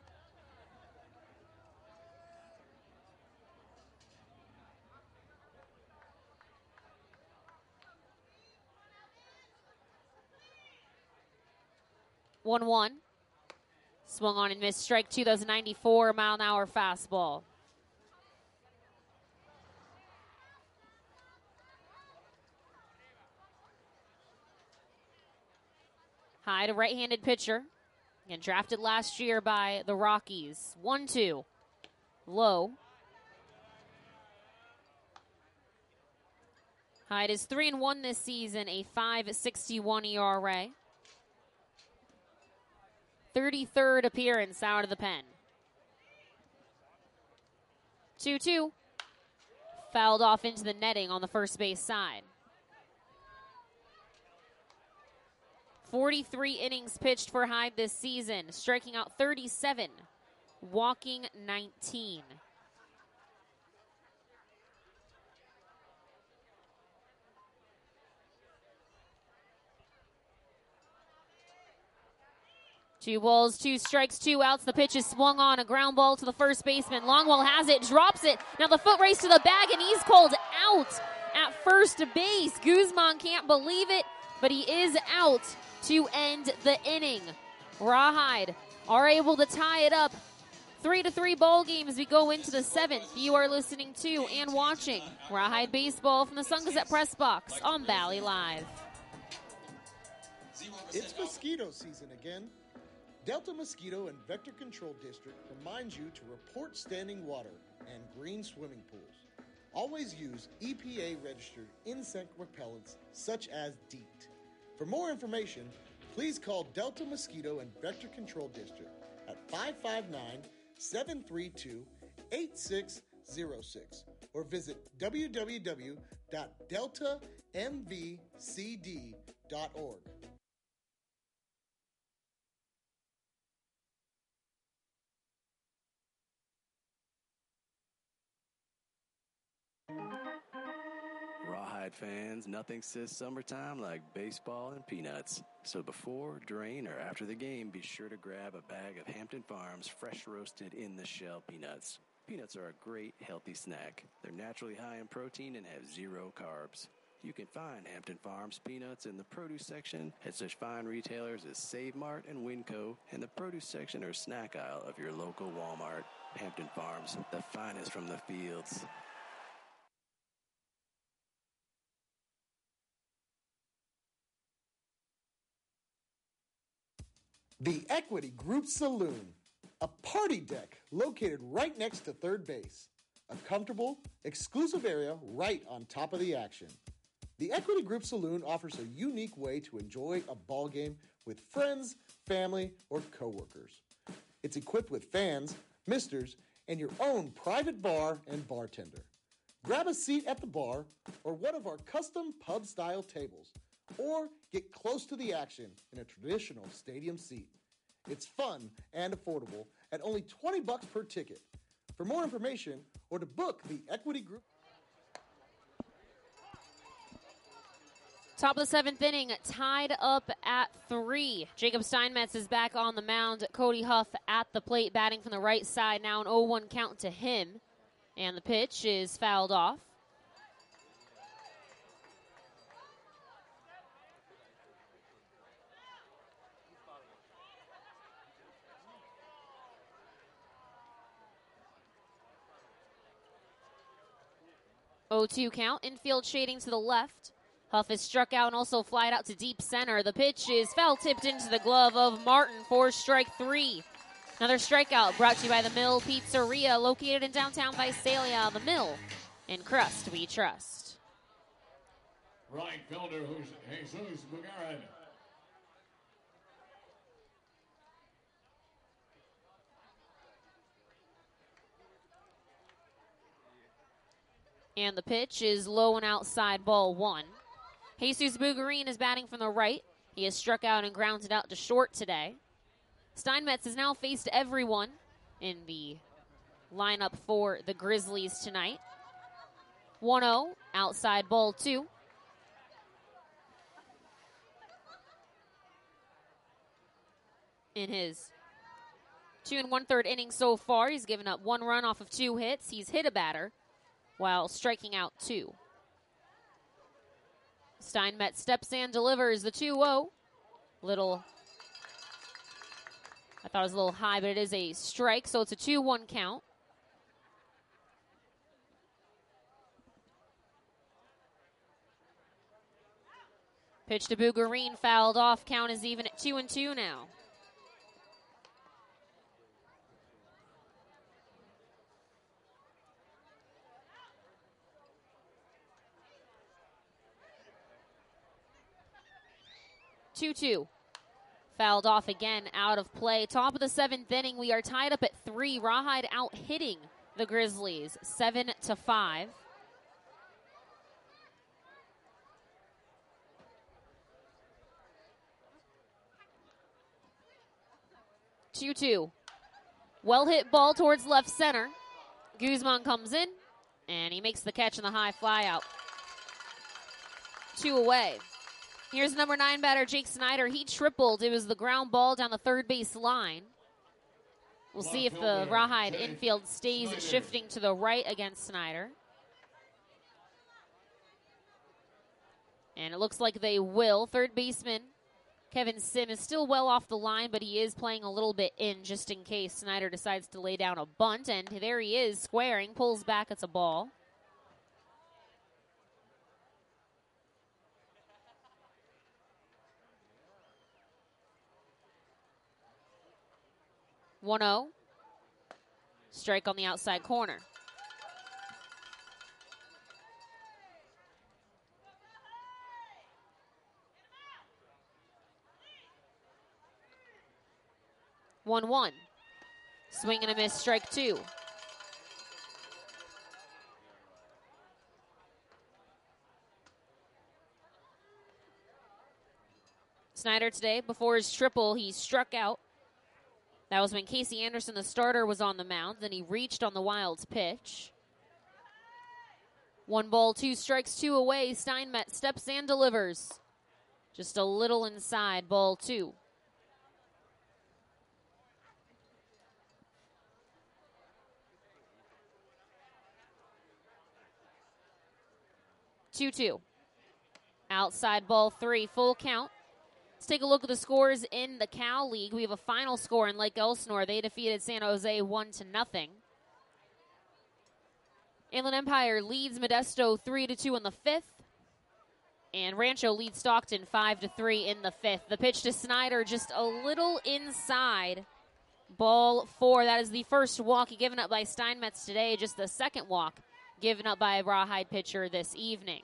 [SPEAKER 2] one one. Swung on and missed. Strike two. That was a ninety-four mile an hour fastball. Hyde, a right-handed pitcher. Again, drafted last year by the Rockies. one two. Low. Hyde is three and one this season, a five sixty-one E R A. thirty-third appearance out of the pen. two two. Fouled off into the netting on the first base side. forty-three innings pitched for Hyde this season, striking out thirty-seven, walking nineteen. Two balls, two strikes, two outs. The pitch is swung on, a ground ball to the first baseman. Longwell has it, drops it. Now the foot race to the bag, and he's called out at first base. Guzman can't believe it, but he is out to end the inning. Rawhide are able to tie it up. Three to three ball game as we go into the seventh. You are listening to and watching Rawhide Baseball from the Sun Gazette Press Box on Valley Live.
[SPEAKER 11] It's mosquito season again. Delta Mosquito and Vector Control District reminds you to report standing water and green swimming pools. Always use E P A-registered insect repellents such as DEET. For more information, please call Delta Mosquito and Vector Control District at five five nine, seven three two, eight six zero six or visit w w w dot delta m v c d dot org.
[SPEAKER 10] Rawhide fans, nothing says summertime like baseball and peanuts. So before, during, or after the game, be sure to grab a bag of Hampton Farms fresh roasted in the shell peanuts. Peanuts are a great healthy snack. They're naturally high in protein and have zero carbs. You can find Hampton Farms peanuts in the produce section at such fine retailers as Save Mart and Winco, and the produce section or snack aisle of your local Walmart. Hampton Farms, the finest from the fields.
[SPEAKER 11] The Equity Group Saloon, a party deck located right next to third base. A comfortable, exclusive area right on top of the action. The Equity Group Saloon offers a unique way to enjoy a ball game with friends, family, or coworkers. It's equipped with fans, misters, and your own private bar and bartender. Grab a seat at the bar or one of our custom pub-style tables, or get close to the action in a traditional stadium seat. It's fun and affordable at only twenty bucks per ticket. For more information or to book the Equity Group.
[SPEAKER 2] Top of the seventh inning, tied up at three. Jacob Steinmetz is back on the mound. Cody Huff at the plate, batting from the right side. Now an oh one count to him. And the pitch is fouled off. oh two count, infield shading to the left. Huff is struck out and also flied out to deep center. The pitch is foul tipped into the glove of Martin for strike three. Another strikeout brought to you by the Mill Pizzeria, located in downtown Visalia. The Mill, In crust we trust.
[SPEAKER 1] Right fielder who's Jesus Bugarin.
[SPEAKER 2] And the pitch is low and outside, ball one. Jesus Bugarin is batting from the right. He has struck out and grounded out to short today. Steinmetz has now faced everyone in the lineup for the Grizzlies tonight. one oh, outside ball two. In his two and one-third inning so far, he's given up one run off of two hits. He's hit a batter while striking out two. Steinmetz steps and delivers the two oh. Little, I thought it was a little high, but it is a strike, so it's a two one count. Pitch to Bugarin, fouled off. Count is even at two and two now. two two. Fouled off again, out of play. Top of the seventh inning, we are tied up at three. Rawhide out hitting the Grizzlies, seven to five. two two. Well hit ball towards left center. Guzman comes in, and he makes the catch in the high fly out. Two away. Here's number nine batter, Jake Snyder. He tripled. It was the ground ball down the third base line. We'll see if the Rawhide infield stays shifting to the right against Snyder. And it looks like they will. Third baseman Kevin Sim is still well off the line, but he is playing a little bit in just in case Snyder decides to lay down a bunt. And there he is, squaring, pulls back. It's a ball. one oh. Strike on the outside corner. one one. Swing and a miss, strike two. Snyder today, before his triple, he struck out. That was when Casey Anderson, the starter, was on the mound. Then he reached on the Wild's pitch. One ball, two strikes, two away. Steinmetz steps and delivers. Just a little inside, ball two. two two. Outside ball three, full count. Let's take a look at the scores in the Cal League. We have a final score in Lake Elsinore. They defeated San Jose one to nothing. Inland Empire leads Modesto three to two in the fifth. And Rancho leads Stockton five to three in the fifth. The pitch to Snyder just a little inside. Ball four. That is the first walk given up by Steinmetz today. Just the second walk given up by a Rawhide pitcher this evening.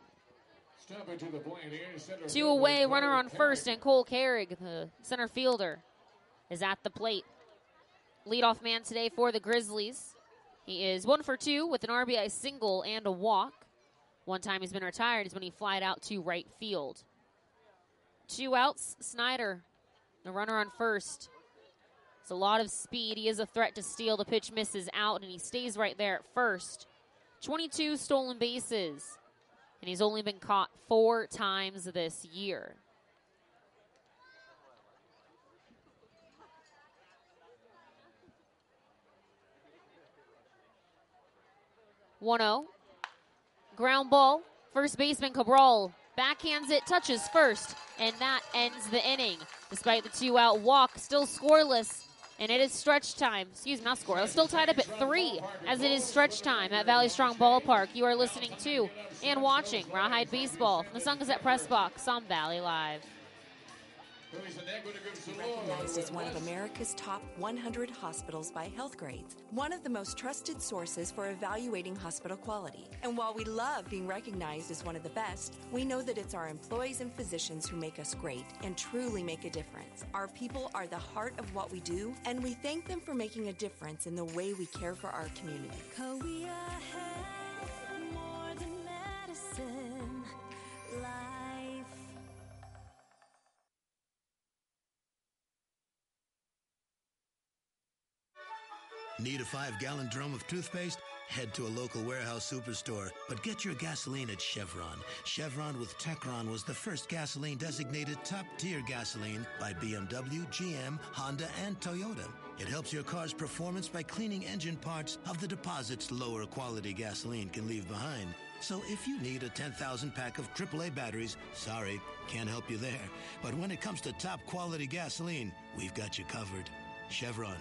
[SPEAKER 2] Two away, runner on first, and Cole Carrig, the center fielder, is at the plate. Leadoff man today for the Grizzlies. He is one for two with an R B I single and a walk. One time he's been retired is when he flied out to right field. Two outs, Snyder, the runner on first. It's a lot of speed. He is a threat to steal. The pitch misses out, and he stays right there at first. twenty-two stolen bases. And he's only been caught four times this year. one oh. Ground ball. First baseman Cabral backhands it, touches first, and that ends the inning. Despite the two-out walk, still scoreless. And it is stretch time. Excuse me, not score. It's still tied up at three as it is stretch time at Valley Strong Ballpark. You are listening to and watching Rawhide Baseball from the Sun Gazette Press Box on Valley Live.
[SPEAKER 1] who's an Equity Group Saloon.
[SPEAKER 20] Recognized as one of America's top one hundred hospitals by Health Grades, one of the most trusted sources for evaluating hospital quality. And while we love being recognized as one of the best, we know that it's our employees and physicians who make us great and truly make a difference. Our people are the heart of what we do, and we thank them for making a difference in the way we care for our community.
[SPEAKER 9] Career Health, more than medicine, life.
[SPEAKER 6] Need a five-gallon drum of toothpaste? Head to a local warehouse superstore, but get your gasoline at Chevron. Chevron with Techron was the first gasoline designated top-tier gasoline by B M W, G M, Honda, and Toyota. It helps your car's performance by cleaning engine parts of the deposits lower quality gasoline can leave behind. So if you need a ten thousand pack of triple A batteries, sorry, can't help you there. But when it comes to top quality gasoline, we've got you covered. Chevron.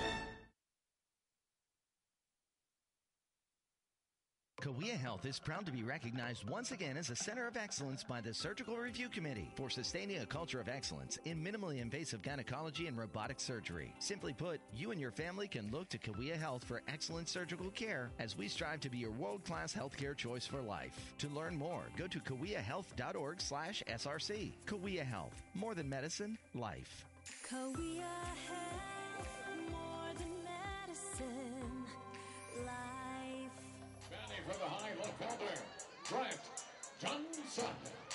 [SPEAKER 8] Cahuilla Health is proud to be recognized once again as a center of excellence by the Surgical Review Committee for sustaining a culture of excellence in minimally invasive gynecology and robotic surgery. Simply put, you and your family can look to Cahuilla Health for excellent surgical care as we strive to be your world-class healthcare choice for life. To learn more, go to cahuilla health dot org slash S R C. Cahuilla Health, more than medicine, life.
[SPEAKER 9] Career Health, more than medicine, life.
[SPEAKER 1] Standing for the high left fielder, Grant Johnson.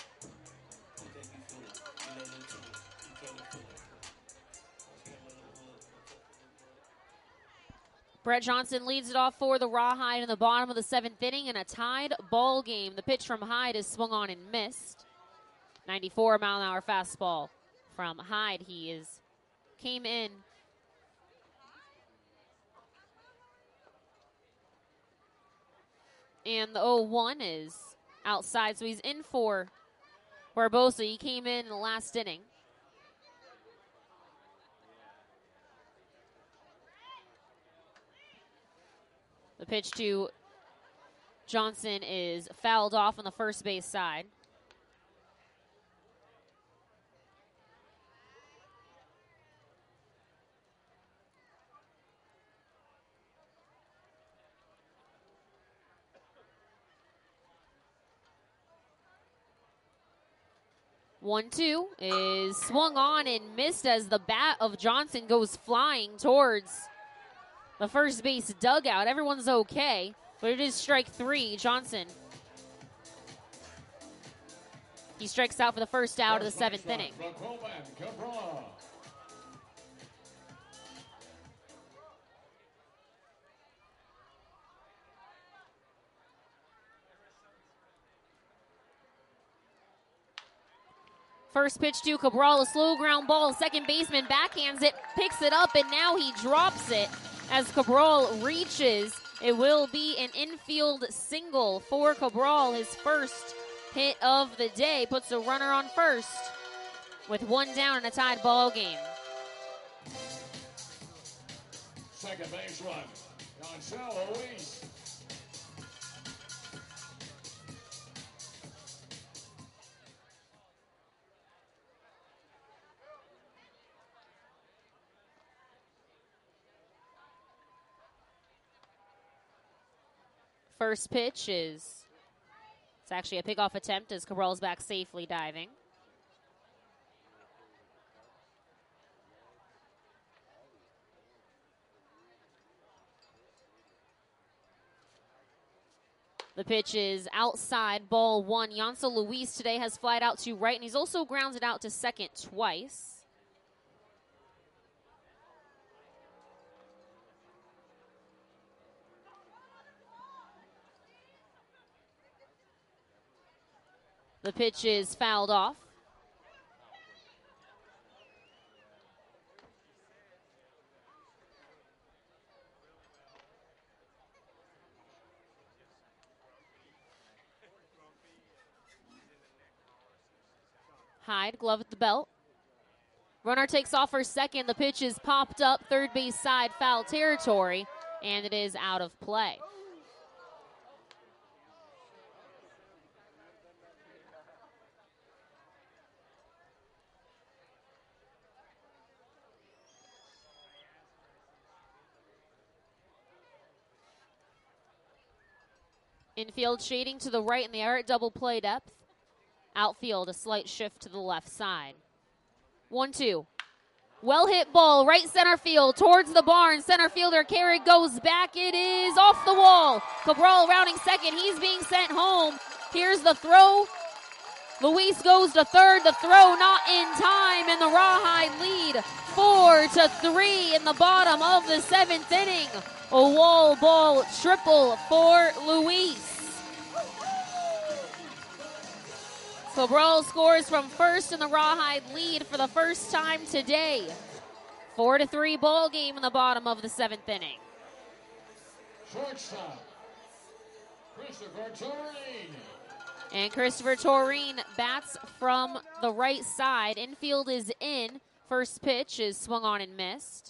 [SPEAKER 2] Brett Johnson leads it off for the Rawhide in the bottom of the seventh inning in a tied ball game. The pitch from Hyde is swung on and missed. ninety-four mile an hour fastball from Hyde. He is came in. And the oh one is outside, so he's in for Barbosa. He came in in the last inning. The pitch to Johnson is fouled off on the first base side. one two is swung on and missed as the bat of Johnson goes flying towards the first base dugout. Everyone's okay, but it is strike three. Johnson. He strikes out for the first out of the seventh inning. First pitch to Cabral, a slow ground ball. Second baseman backhands it, picks it up, and now he drops it as Cabral reaches. It will be an infield single for Cabral, his first hit of the day. Puts a runner on first with one down in a tied ball game.
[SPEAKER 1] Second base run, Gonzalo Luis.
[SPEAKER 2] First pitch is, it's actually a pickoff attempt as Cabral's back safely diving. The pitch is outside, ball one. Yancel Luis today has flied out to right, and he's also grounded out to second twice. The pitch is fouled off. Hyde, glove at the belt. Runner takes off for second. The pitch is popped up, third base side, foul territory, and it is out of play. Infield shading to the right, and they are at double play depth. Outfield, a slight shift to the left side. one two. Well hit ball, right center field, towards the barn. Center fielder Carey goes back. It is off the wall. Cabral rounding second. He's being sent home. Here's the throw. Luis goes to third. The throw not in time, and the Rawhide lead four to three in the bottom of the seventh inning. A wall ball triple for Luis. Cabral scores from first, and the Rawhide lead for the first time today. Four to three ball game in the bottom of the seventh inning.
[SPEAKER 1] Shortstop, Christopher Torreen.
[SPEAKER 2] And Christopher Torreen bats from the right side. Infield is in. First pitch is swung on and missed.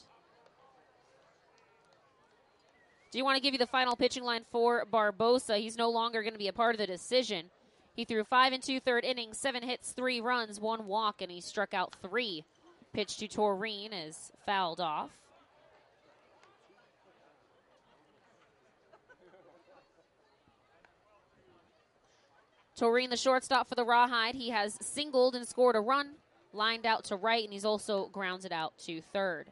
[SPEAKER 2] Do you want to give you the final pitching line for Barbosa? He's no longer going to be a part of the decision. He threw five and two-third innings, seven hits, three runs, one walk, and he struck out three. Pitch to Torreen is fouled off. Torreen, the shortstop for the Rawhide, he has singled and scored a run, lined out to right, and he's also grounded out to third.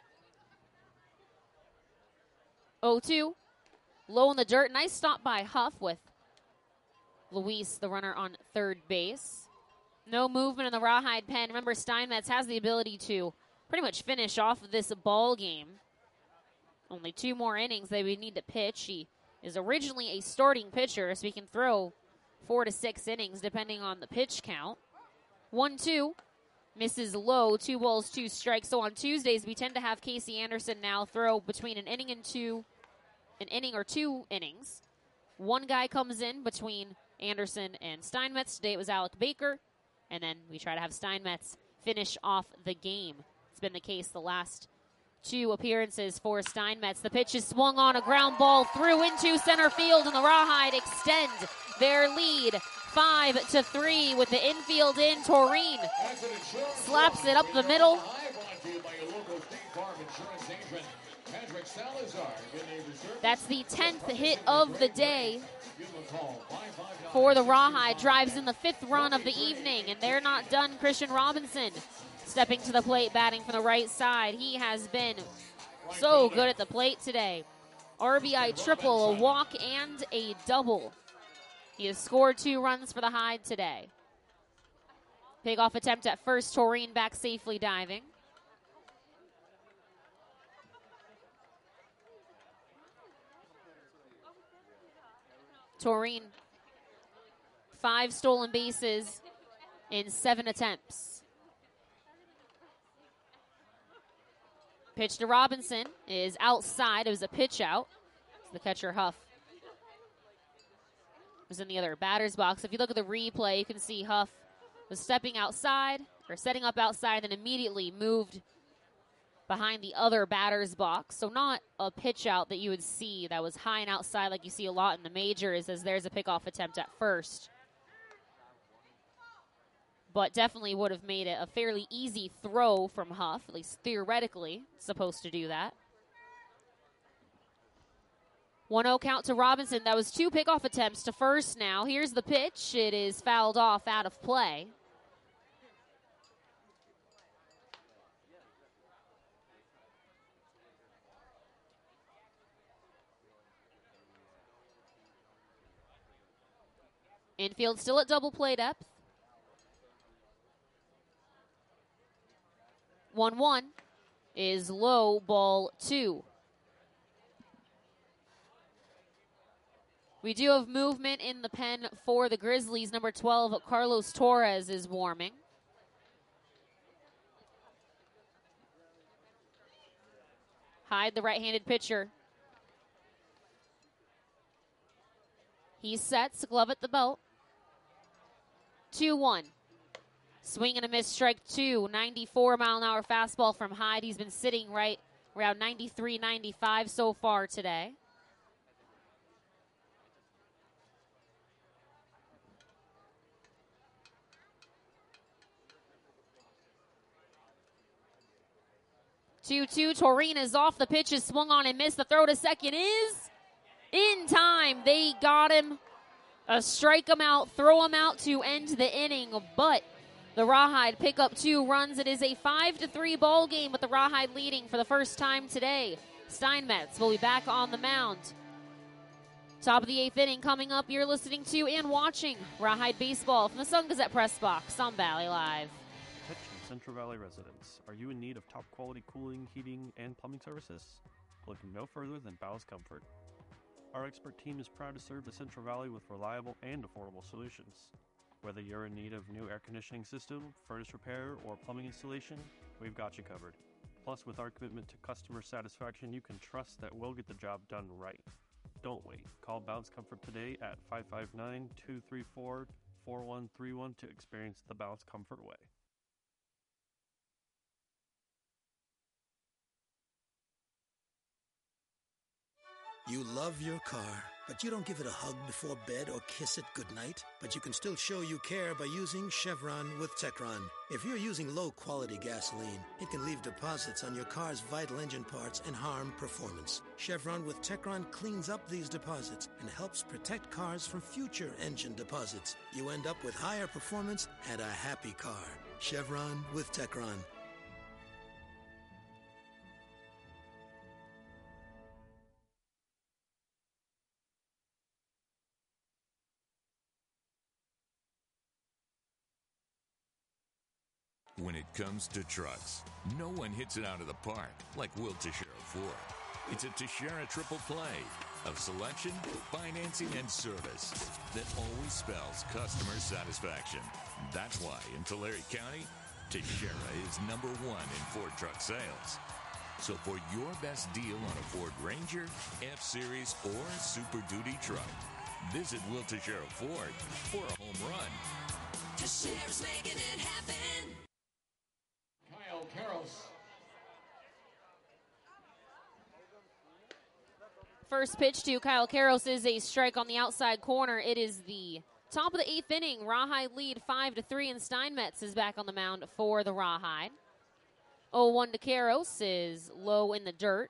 [SPEAKER 2] oh two, low in the dirt. Nice stop by Huff with Luis, the runner, on third base. No movement in the Rawhide pen. Remember, Steinmetz has the ability to pretty much finish off this ball game. Only two more innings they would need to pitch. He is originally a starting pitcher, so he can throw four to six innings depending on the pitch count. one two. Misses low. Two balls, two strikes. So on Tuesdays, we tend to have Casey Anderson now throw between an inning and two, an inning or two innings. One guy comes in between Anderson and Steinmetz. Today it was Alec Baker. And then we try to have Steinmetz finish off the game. It's been the case the last two appearances for Steinmetz. The pitch is swung on, a ground ball through into center field, and the Rawhide extend their lead five to three with the infield in. Torreen slaps it up the middle. That's the tenth hit of the day for the Rawhide. Drives in the fifth run of the evening, and they're not done. Christian Robinson stepping to the plate, batting from the right side. He has been so good at the plate today. R B I triple, a walk, and a double. He has scored two runs for the Hide today. Pickoff attempt at first. Torreen back safely diving. Torreen, five stolen bases in seven attempts. Pitch to Robinson is outside. It was a pitch out. The catcher, Huff, was in the other batter's box. If you look at the replay, you can see Huff was stepping outside, or setting up outside, and immediately moved behind the other batter's box. So not a pitch out that you would see that was high and outside like you see a lot in the majors, as there's a pickoff attempt at first. But definitely would have made it a fairly easy throw from Huff, at least theoretically supposed to do that. one oh count to Robinson. That was two pickoff attempts to first now. Here's the pitch. It is fouled off, out of play. Infield still at double play depth. one one is low, ball two. We do have movement in the pen for the Grizzlies. Number twelve, Carlos Torres, is warming. Hyde, the right-handed pitcher. He sets, glove at the belt. two one. Swing and a miss, strike two. ninety-four mile an hour fastball from Hyde. He's been sitting right around ninety-three, ninety-five so far today. two two. Torreen is off. The pitch is swung on and missed. The throw to second is In time, they got him. Uh, strike him out, throw him out to end the inning, but the Rawhide pick up two runs. It is a five to three ball game with the Rawhide leading for the first time today. Steinmetz will be back on the mound. Top of the eighth inning coming up. You're listening to and watching Rawhide Baseball from the Sun Gazette Press Box on Valley Live.
[SPEAKER 7] Attention Central Valley residents. Are you in need of top quality cooling, heating, and plumbing services? Look no further than Bow's Comfort. Our expert team is proud to serve the Central Valley with reliable and affordable solutions. Whether you're in need of new air conditioning system, furnace repair, or plumbing installation, we've got you covered. Plus, with our commitment to customer satisfaction, you can trust that we'll get the job done right. Don't wait. Call Bow's Comfort today at five five nine, two three four, four one three one to experience the Bow's Comfort way.
[SPEAKER 6] You love your car, but you don't give it a hug before bed or kiss it goodnight. But you can still show you care by using Chevron with Techron. If you're using low-quality gasoline, it can leave deposits on your car's vital engine parts and harm performance. Chevron with Techron cleans up these deposits and helps protect cars from future engine deposits. You end up with higher performance and a happy car. Chevron with Techron.
[SPEAKER 5] When it comes to trucks, no one hits it out of the park like Will Teixeira Ford. It's a Teixeira triple play of selection, financing, and service that always spells customer satisfaction. That's why in Tulare County, Teixeira is number one in Ford truck sales. So for your best deal on a Ford Ranger, F-Series, or Super Duty truck, visit Will Teixeira Ford for a home run.
[SPEAKER 9] Teixeira's making it happen.
[SPEAKER 1] Kyle Karros.
[SPEAKER 2] First pitch to Kyle Karros is a strike on the outside corner. It is the top of the eighth inning. Rawhide lead five to three, and Steinmetz is back on the mound for the Rawhide. oh one to Karros is low in the dirt.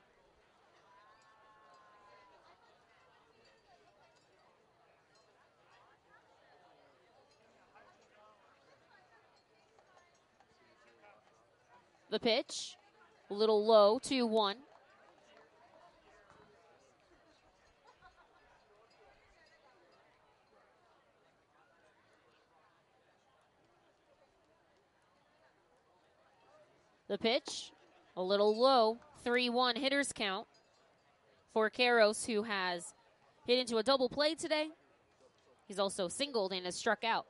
[SPEAKER 2] The pitch, a little low, two one. The pitch, a little low, three one hitters count for Karros, who has hit into a double play today. He's also singled and has struck out.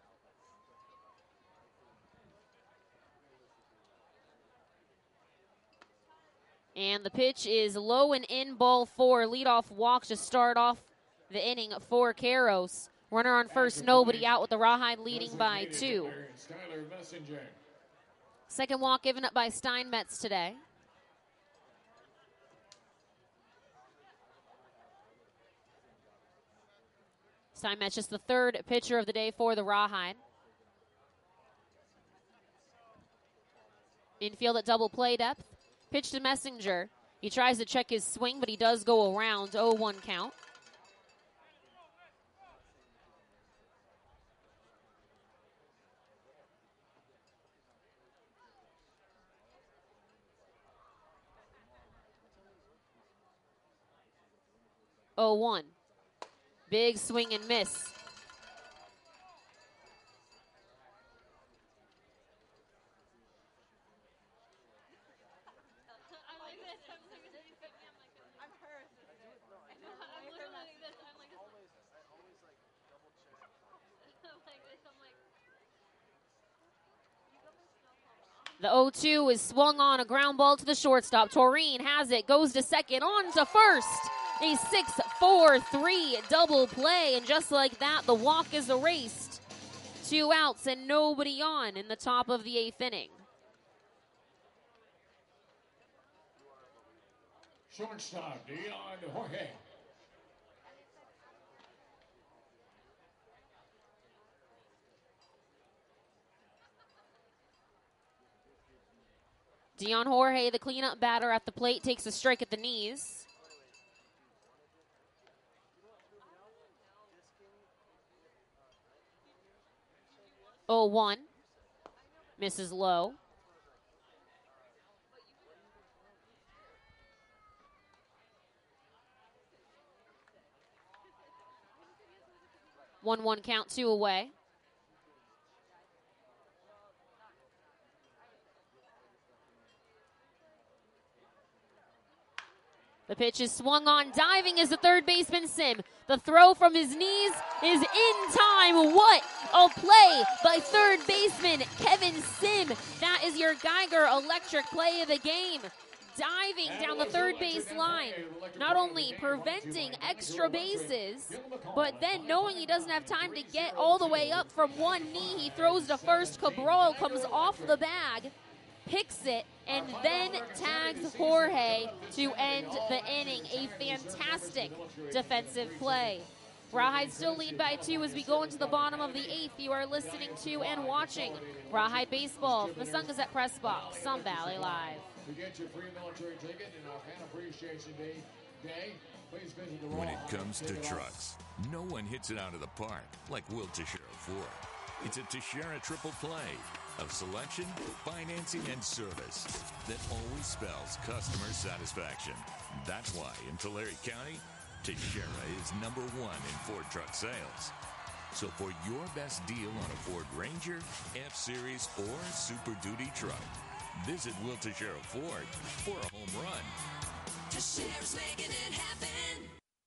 [SPEAKER 2] And the pitch is low and in, ball four. Leadoff walk to start off the inning for Karros. Runner on first, nobody out with the Rawhide leading by two.
[SPEAKER 1] Skylar Messenger.
[SPEAKER 2] Second walk given up by Steinmetz today. Steinmetz just the third pitcher of the day for the Rawhide. Infield at double play depth. Pitch to Messenger. He tries to check his swing, but he does go around. oh one count. oh one. Big swing and miss. The oh two is swung on, a ground ball to the shortstop. Toreen has it, goes to second, on to first. A six four three double play, and just like that, the walk is erased. Two outs and nobody on in the top of the eighth inning.
[SPEAKER 1] Shortstop, Dion Jorge.
[SPEAKER 2] Dion Jorge, the cleanup batter at the plate, takes a strike at the knees. oh one. Misses low. one one count, two away. The pitch is swung on. Diving is the third baseman, Sim. The throw from his knees is in time. What a play by third baseman Kevin Sim. That is your Geiger electric play of the game. Diving down the third base line, not only preventing extra bases, but then knowing he doesn't have time to get all the way up from one knee, he throws to first. Cabral comes off the bag, picks it, and then tags Jorge to end the inning. A fantastic defensive play. Rawhide still lead by two as we go into the bottom of the eighth. You are listening to and watching Rawhide Baseball from the Sun Gazette Press Box, Sun Valley Live.
[SPEAKER 1] To get your free military ticket in our Fan Appreciation Day, day please visit the
[SPEAKER 5] When it
[SPEAKER 1] Rawhide.
[SPEAKER 5] comes to trucks, no one hits it out of the park like Will Teixeira Ford. It's a Teixeira triple play of selection, financing, and service that always spells customer satisfaction. That's why in Tulare County, Teixeira is number one in Ford truck sales. So for your best deal on a Ford Ranger, F-Series, or Super Duty truck, visit Will Teixeira Ford for a home run.
[SPEAKER 9] Teixeira's making it happen.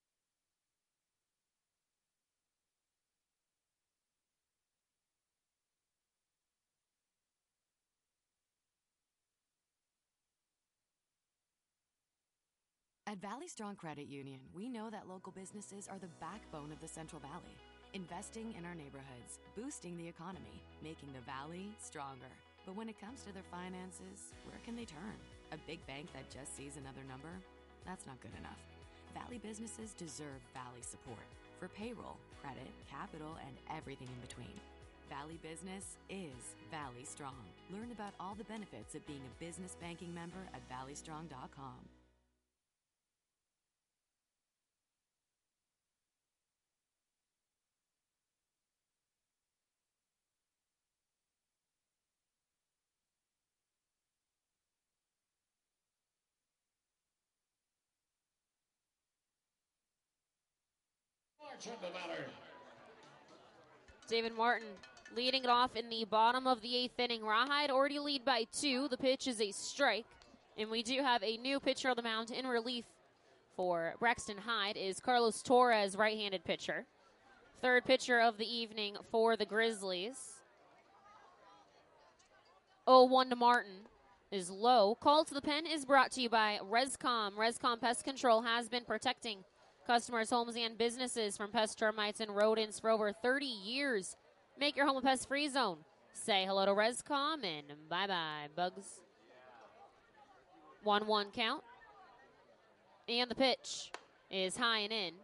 [SPEAKER 4] At Valley Strong Credit Union, we know that local businesses are the backbone of the Central Valley, investing in our neighborhoods, boosting the economy, making the Valley stronger. But when it comes to their finances, where can they turn? A big bank that just sees another number? That's not good enough. Valley businesses deserve Valley support for payroll, credit, capital, and everything in between. Valley Business is Valley Strong. Learn about all the benefits of being a business banking member at valley strong dot com.
[SPEAKER 2] David Martin leading it off in the bottom of the eighth inning. Rawhide already lead by two. The pitch is a strike. And we do have a new pitcher on the mound in relief for Braxton Hyde is Carlos Torres, right-handed pitcher. Third pitcher of the evening for the Grizzlies. oh one to Martin is low. Call to the pen is brought to you by Rescom. Rescom Pest Control has been protecting customers' homes and businesses from pest, termites, and rodents for over thirty years. Make your home a pest-free zone. Say hello to Rescom and bye-bye, bugs. one one count. And the pitch is high and in.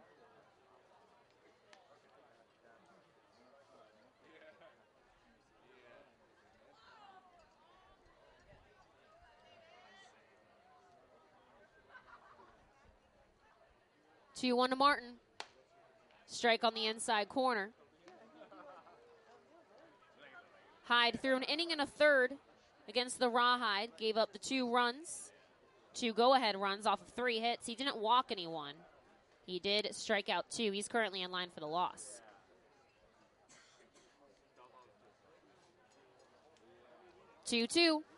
[SPEAKER 2] two one to Martin. Strike on the inside corner. Hyde threw an inning and a third against the Rawhide. Gave up the two runs, two go-ahead runs off of three hits. He didn't walk anyone. He did strike out two. He's currently in line for the loss. two two.